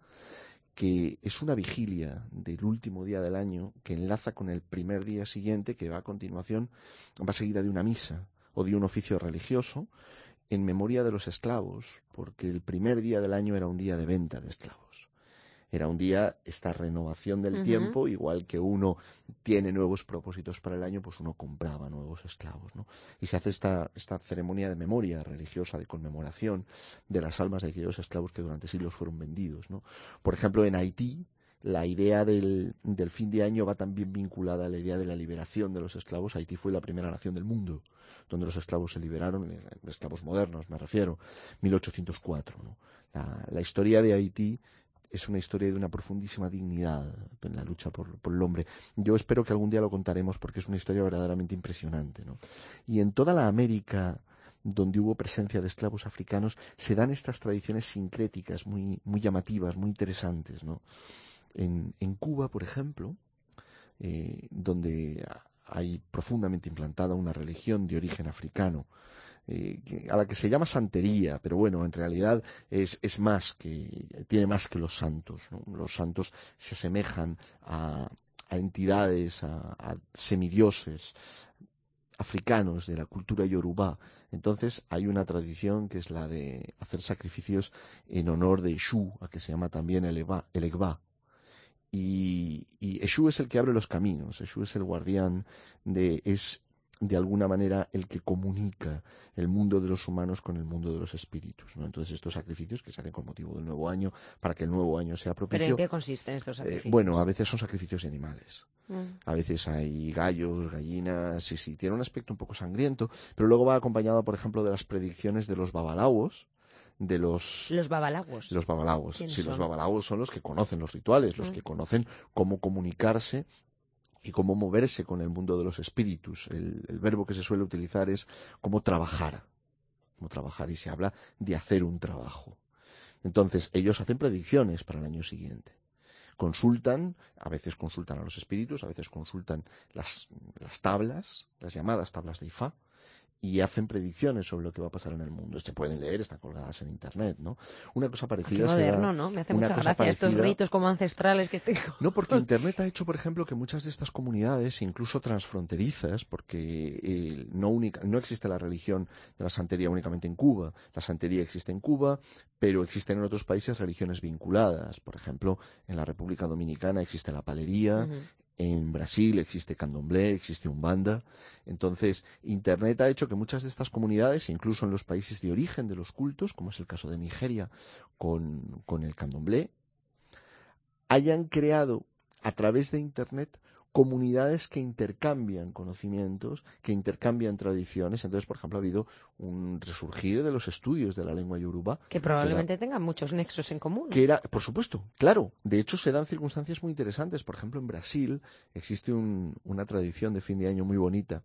que es una vigilia del último día del año que enlaza con el primer día siguiente, que va a continuación, va seguida de una misa o de un oficio religioso, en memoria de los esclavos, porque el primer día del año era un día de venta de esclavos. Era un día, esta renovación del uh-huh. tiempo, igual que uno tiene nuevos propósitos para el año, pues uno compraba nuevos esclavos, ¿no? Y se hace esta, esta ceremonia de memoria religiosa, de conmemoración de las almas de aquellos esclavos que durante siglos fueron vendidos, ¿no? Por ejemplo, en Haití, la idea del, del fin de año va también vinculada a la idea de la liberación de los esclavos. Haití fue la primera nación del mundo donde los esclavos se liberaron, esclavos modernos me refiero, mil ochocientos cuatro, ¿no? La, la historia de Haití es una historia de una profundísima dignidad en la lucha por, por el hombre. Yo espero que algún día lo contaremos porque es una historia verdaderamente impresionante, ¿no? Y en toda la América donde hubo presencia de esclavos africanos se dan estas tradiciones sincréticas muy, muy llamativas, muy interesantes, ¿no? En, en Cuba, por ejemplo, eh, donde hay profundamente implantada una religión de origen africano, eh, a la que se llama santería, pero bueno, en realidad es, es más que, tiene más que los santos, ¿no? Los santos se asemejan a, a entidades, a, a semidioses africanos de la cultura yorubá. Entonces hay una tradición que es la de hacer sacrificios en honor de Eshu, a que se llama también el Egba, el Egba. Y, y Eshu es el que abre los caminos, Eshu es el guardián, de, es de alguna manera el que comunica el mundo de los humanos con el mundo de los espíritus, ¿no? Entonces estos sacrificios que se hacen con motivo del nuevo año, para que el nuevo año sea propicio. ¿Pero en qué consisten estos sacrificios? Eh, bueno, a veces son sacrificios de animales. Mm. A veces hay gallos, gallinas, sí, sí, tiene un aspecto un poco sangriento, pero luego va acompañado, por ejemplo, de las predicciones de los babalaos, de los... Los babalawos. Los babalawos. Sí, son? Los babalawos son los que conocen los rituales, los mm. que conocen cómo comunicarse y cómo moverse con el mundo de los espíritus. El, el verbo que se suele utilizar es cómo trabajar. Cómo trabajar, y se habla de hacer un trabajo. Entonces, ellos hacen predicciones para el año siguiente. Consultan, a veces consultan a los espíritus, a veces consultan las, las tablas, las llamadas tablas de Ifá, y hacen predicciones sobre lo que va a pasar en el mundo. Se pueden leer, están colgadas en internet, ¿no? Una cosa parecida... Qué moderno, ¿no? Me hace mucha gracia parecida... estos ritos como ancestrales que estoy... No, porque internet ha hecho, por ejemplo, que muchas de estas comunidades, incluso transfronterizas, porque eh, no, única, no existe la religión de la santería únicamente en Cuba. La santería existe en Cuba, pero existen en otros países religiones vinculadas. Por ejemplo, en la República Dominicana existe la palería, uh-huh. En Brasil existe candomblé, existe umbanda. Entonces, Internet ha hecho que muchas de estas comunidades, incluso en los países de origen de los cultos, como es el caso de Nigeria con, con el candomblé, hayan creado a través de Internet comunidades que intercambian conocimientos, que intercambian tradiciones. Entonces, por ejemplo, ha habido un resurgir de los estudios de la lengua yoruba. Que probablemente que era, tengan muchos nexos en común. Que era, por supuesto, claro. De hecho, se dan circunstancias muy interesantes. Por ejemplo, en Brasil existe un, una tradición de fin de año muy bonita.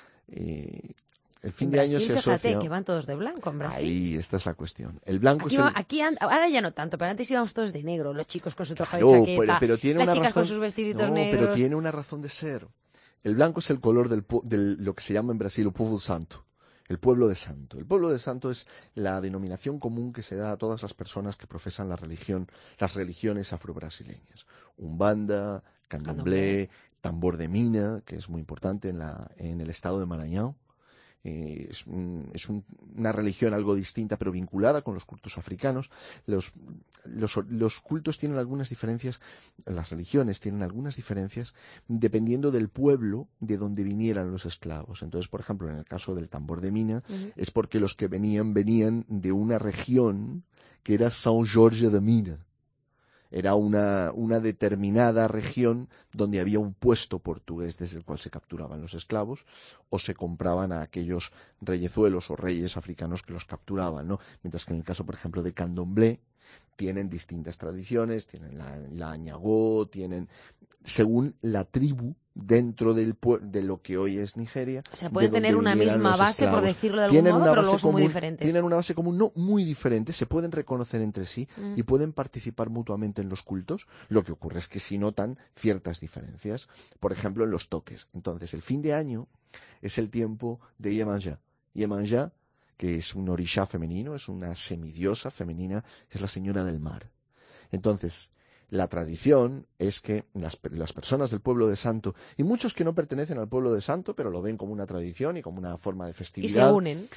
Eh, El fin en de Brasil, año se fíjate, asocia... que van todos de blanco en Brasil. Ahí, esta es la cuestión. El blanco aquí, es el... aquí ahora ya no tanto, pero antes íbamos todos de negro, los chicos con su traje Claro, de chaqueta, pero, pero tiene las una chicas razón... con sus vestiditos no, negros. pero tiene una razón de ser. El blanco es el color del, del lo que se llama en Brasil el povo santo, el pueblo de santo. El pueblo de santo es la denominación común que se da a todas las personas que profesan la religión, las religiones afrobrasileñas. Umbanda, candomblé, tambor de mina, que es muy importante en, la, en el estado de Maranhão. Eh, es un, es un, una religión algo distinta, pero vinculada con los cultos africanos. Los, los, los cultos tienen algunas diferencias, las religiones tienen algunas diferencias dependiendo del pueblo de donde vinieran los esclavos. Entonces, por ejemplo, en el caso del tambor de mina, uh-huh. es porque los que venían, venían de una región que era São Jorge de Mina. Era una, una determinada región donde había un puesto portugués desde el cual se capturaban los esclavos o se compraban a aquellos reyezuelos o reyes africanos que los capturaban, ¿no? Mientras que en el caso, por ejemplo, de candomblé, tienen distintas tradiciones, tienen la, la añagó, tienen, según la tribu dentro del de lo que hoy es Nigeria. O sea, pueden tener una misma base, por decirlo de algún tienen modo, pero luego son común, muy diferentes. Tienen una base común no muy diferente, se pueden reconocer entre sí mm. y pueden participar mutuamente en los cultos. Lo que ocurre es que sí notan ciertas diferencias, por ejemplo, en los toques. Entonces, el fin de año es el tiempo de Yemanja. Yemanja, que es un orishá femenino, es una semidiosa femenina, es la señora del mar. Entonces, la tradición es que las, las personas del pueblo de Santo, y muchos que no pertenecen al pueblo de Santo, pero lo ven como una tradición y como una forma de festividad. Y se unen.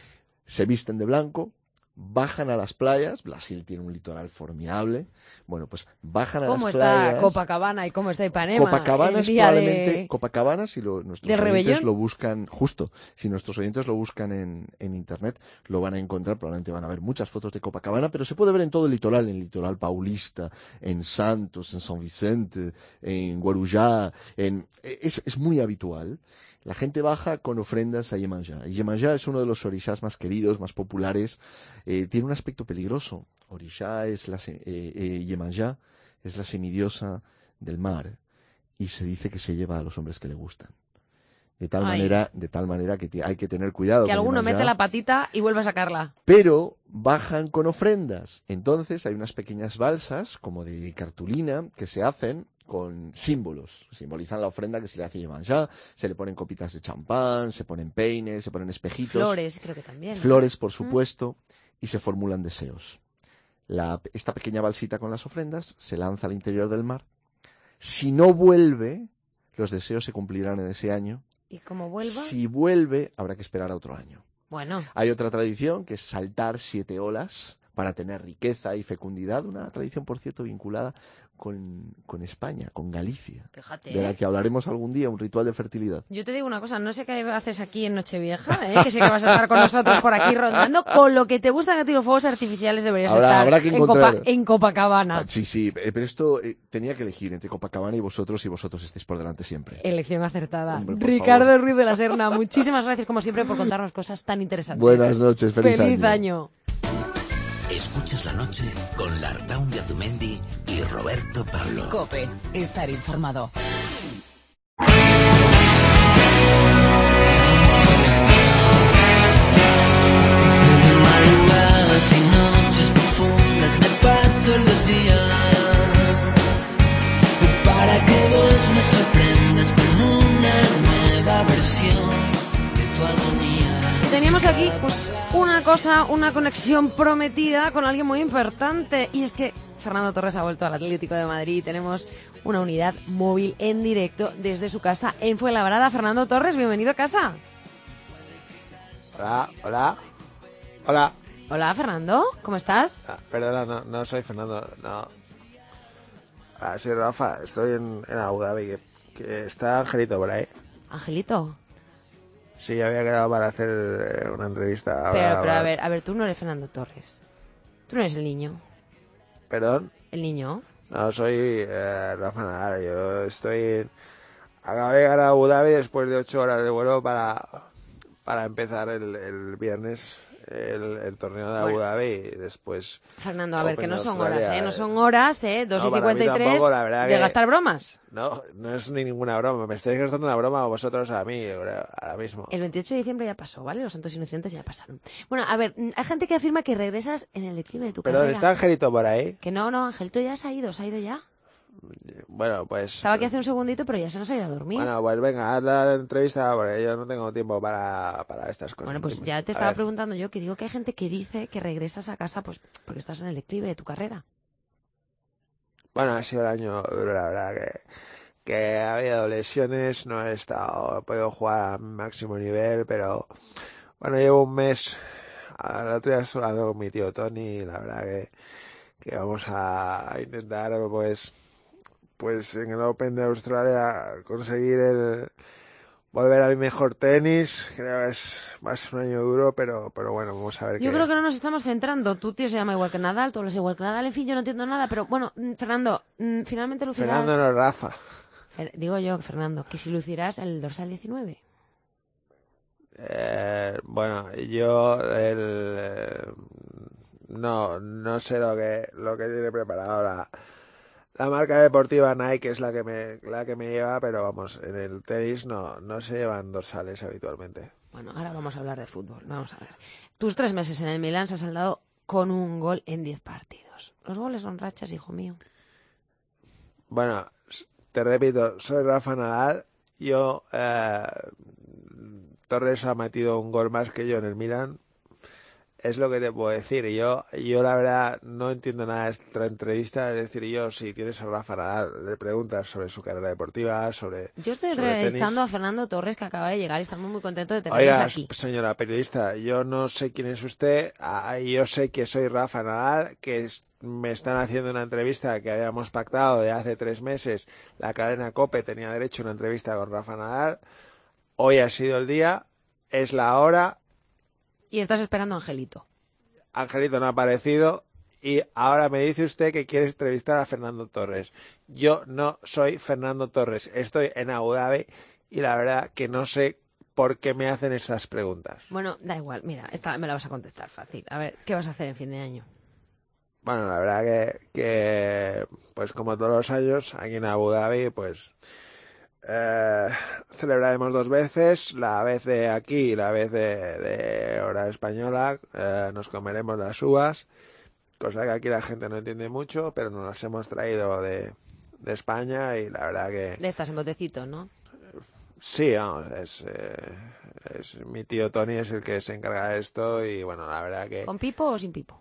se visten de blanco, bajan a las playas. Brasil tiene un litoral formidable. Bueno, pues bajan a las ¿Cómo playas. está Copacabana y cómo está Ipanema? Copacabana el es día probablemente de... Copacabana, si lo, nuestros ¿De oyentes Rebellón? lo buscan, justo, si nuestros oyentes lo buscan en, en internet, lo van a encontrar, probablemente van a ver muchas fotos de Copacabana, pero se puede ver en todo el litoral, en el litoral paulista, en Santos, en San Vicente, en Guarujá, en, es, es muy habitual. La gente baja con ofrendas a Iemanjá. Iemanjá es uno de los orishás más queridos, más populares. Eh, tiene un aspecto peligroso. Orishá es la, eh, eh, Iemanjá es la semidiosa del mar y se dice que se lleva a los hombres que le gustan. De tal Ay. manera, de tal manera que hay que tener cuidado. Que con alguno Iemanjá, mete la patita y vuelve a sacarla. pero bajan con ofrendas. Entonces hay unas pequeñas balsas, como de cartulina, que se hacen con símbolos. Simbolizan la ofrenda que se le hace a Iemanjá. Se le ponen copitas de champán, se ponen peines, se ponen espejitos. Flores, creo que también. ¿no? Flores, por Mm. supuesto, y se formulan deseos. La, esta pequeña balsita con las ofrendas se lanza al interior del mar. Si no vuelve, los deseos se cumplirán en ese año. ¿Y cómo vuelva? Si vuelve, habrá que esperar a otro año. Bueno, Hay otra tradición que es saltar siete olas para tener riqueza y fecundidad. Una tradición, por cierto, vinculada con, con España, con Galicia, fíjate. de la que hablaremos algún día, un ritual de fertilidad. Yo te digo una cosa, no sé qué haces aquí en Nochevieja, ¿eh? Que sé que vas a estar con nosotros por aquí rondando. Con lo que te gustan a ti los fuegos artificiales deberías Habrá- estar habrá que en, Copa- encontrar- en Copacabana. Ah, sí, sí, eh, pero esto eh, tenía que elegir entre Copacabana y vosotros, y vosotros estéis por delante siempre. Elección acertada. Hombre, por Ricardo favor. Ruiz de la Serna, muchísimas gracias como siempre por contarnos cosas tan interesantes. Buenas noches, feliz, Feliz año. año. Escuchas la noche con Lartaun de Azumendi y Roberto Pablo. Cope, estar informado. Madrugadas y noches profundas me paso los días para que vos me sorprendas con una nueva versión de tu agonía. Y teníamos aquí pues una cosa, una conexión prometida con alguien muy importante, y es que Fernando Torres ha vuelto al Atlético de Madrid y tenemos una unidad móvil en directo desde su casa en Fuenlabrada. Fernando Torres, bienvenido a casa. Hola, hola, hola. Hola, Fernando, ¿cómo estás? Ah, perdona, no, no soy Fernando, no. Ah, soy Rafa, estoy en, en Abu Dhabi, que, que está Angelito por ahí. Angelito. Sí, había quedado para hacer eh, una entrevista. Pero, ahora- pero a ahora- ver, a ver, tú no eres Fernando Torres. Tú no eres el niño. ¿Perdón? ¿El niño? No, soy eh, Rafa Nadal, yo estoy... en- Acabo de llegar a Abu Dhabi después de ocho horas de vuelo para, para empezar el, el viernes el, el torneo de Abu Bueno. Dhabi y después... Fernando, a ver, Open que no de son Australia, horas, ¿eh? No eh. son horas, ¿eh? dos No, y para mí cincuenta y tres tampoco, la verdad de que- gastar bromas. No, no es ni ninguna broma, me estáis gastando una broma vosotros a mí ahora ahora mismo. El veintiocho de diciembre ya pasó, ¿vale? Los santos inocentes ya pasaron. Bueno, a ver, mm, hay gente que afirma que regresas en el declive de tu Perdón, carrera. ¿está Angelito por ahí? Que no, no, Angelito ya se ha ido, se ha ido ya. Bueno, pues... Estaba aquí hace un segundito, pero ya se nos ha ido a dormir. Bueno, pues venga, haz la entrevista porque yo no tengo tiempo para, para estas cosas. Bueno, pues ya te A estaba ver. preguntando yo, que digo que hay gente que dice que regresas a casa pues porque estás en el declive de tu carrera. Bueno, ha sido el año duro, la verdad, que, que ha habido lesiones, no he estado, he podido jugar a mi máximo nivel, pero bueno, llevo un mes, al otro día estuve hablando con mi tío Tony, y la verdad que, que vamos a intentar, pues, pues en el Open de Australia conseguir el volver a mi mejor tenis. Creo que es, va a ser un año duro, pero, pero bueno, vamos a ver Yo qué... creo que no nos estamos centrando. Tu tío se llama igual que Nadal, tú hablas igual que Nadal. En fin, yo no entiendo nada, pero bueno, mm, Fernando, mm, finalmente lucirás... Fernando no, Rafa. Fer- Digo yo, Fernando, que si lucirás el dorsal diecinueve. Eh, bueno, yo el, eh, no, no sé lo que, lo que tiene preparado la, la marca deportiva Nike, es la que me, la que me lleva, pero vamos, en el tenis no, no se llevan dorsales habitualmente. Bueno, ahora vamos a hablar de fútbol. Vamos a ver. Tus tres meses en el Milán se has saldado con un gol en diez partidos. Los goles son rachas, hijo mío. Bueno, te repito, soy Rafa Nadal, yo, eh, Torres ha metido un gol más que yo en el Milan. es lo que te puedo decir. Y yo, yo la verdad no entiendo nada de esta entrevista. Es decir, yo si tienes a Rafa Nadal, le preguntas sobre su carrera deportiva, sobre Yo estoy sobre entrevistando tenis. a Fernando Torres, que acaba de llegar, y estamos muy contentos de tenerles Oiga, aquí. señora periodista, yo no sé quién es usted. Ah, yo sé que soy Rafa Nadal, que es, me están haciendo una entrevista que habíamos pactado de hace tres meses. La cadena COPE tenía derecho a una entrevista con Rafa Nadal. Hoy ha sido el día, es la hora. Y estás esperando a Angelito. Angelito no ha aparecido y ahora me dice usted que quiere entrevistar a Fernando Torres. Yo no soy Fernando Torres, estoy en Abu Dhabi y la verdad que no sé por qué me hacen estas preguntas. Bueno, da igual, mira, esta me la vas a contestar fácil. A ver, ¿qué vas a hacer en fin de año? Bueno, la verdad que, que pues como todos los años, aquí en Abu Dhabi, pues eh, celebraremos dos veces, la vez de aquí y la vez de, de hora española. Eh, nos comeremos las uvas, cosa que aquí la gente no entiende mucho, pero nos las hemos traído de, de España y la verdad que... De estas en botecito, ¿no? Sí, vamos, es, eh, es mi tío Tony es el que se encarga de esto y bueno, la verdad que... ¿Con pipo o sin pipo?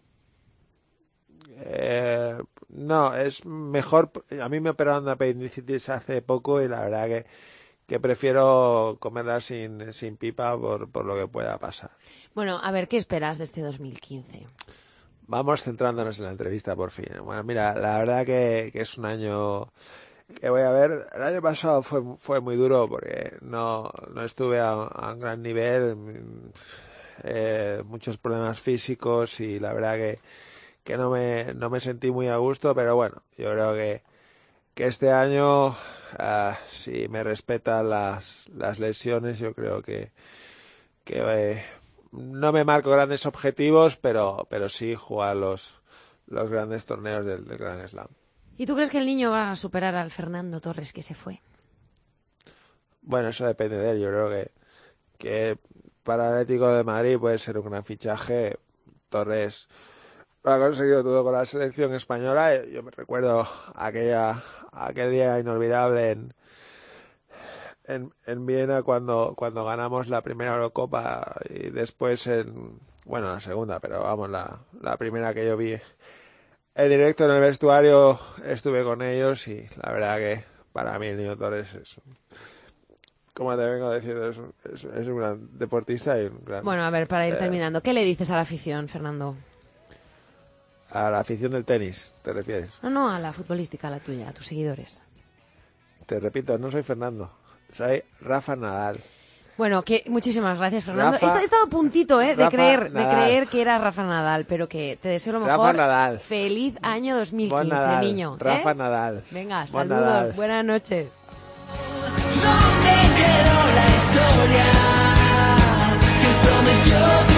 Eh, no, es mejor. A mí me operaron de apendicitis hace poco y la verdad que, que prefiero comerla sin, sin pipa por, por lo que pueda pasar. Bueno, a ver, ¿qué esperas de este dos mil quince? Vamos centrándonos en la entrevista por fin. Bueno, mira, la verdad que, que es un año que voy a ver. El año pasado fue, fue muy duro porque no, no estuve a, a un gran nivel, eh, muchos problemas físicos y la verdad que que no me, no me sentí muy a gusto, pero bueno, yo creo que, que este año, uh, si me respetan las, las lesiones, yo creo que, que eh, no me marco grandes objetivos, pero, pero sí jugar los, los grandes torneos del, del Grand Slam. ¿Y tú crees que el niño va a superar al Fernando Torres que se fue? Bueno, eso depende de él. Yo creo que, que para el Atlético de Madrid puede ser un gran fichaje. Torres lo ha conseguido todo con la selección española. Yo me recuerdo aquella aquel día inolvidable en en, en Viena cuando cuando ganamos la primera Eurocopa y después en bueno la segunda, pero vamos la la primera que yo vi en directo en el vestuario, estuve con ellos y la verdad que para mí el niño Torres es un, como te vengo diciendo, es un, es, es un gran deportista y un gran... Bueno, a ver, para ir eh, terminando, ¿qué le dices a la afición, Fernando? A la afición del tenis, ¿te refieres? No, no, a la futbolística, a la tuya, a tus seguidores. Te repito, no soy Fernando, soy Rafa Nadal. Bueno, que muchísimas gracias, Fernando. Rafa, he estado a puntito, ¿eh? De Rafa creer, de Nadal. creer que era Rafa Nadal, pero que te deseo lo mejor. Rafa Nadal. Feliz año dos mil quince, Buen Nadal. niño. ¿eh? Rafa Nadal. Venga, Buen saludos, Nadal. buenas noches. ¿Dónde quedó la historia que prometió?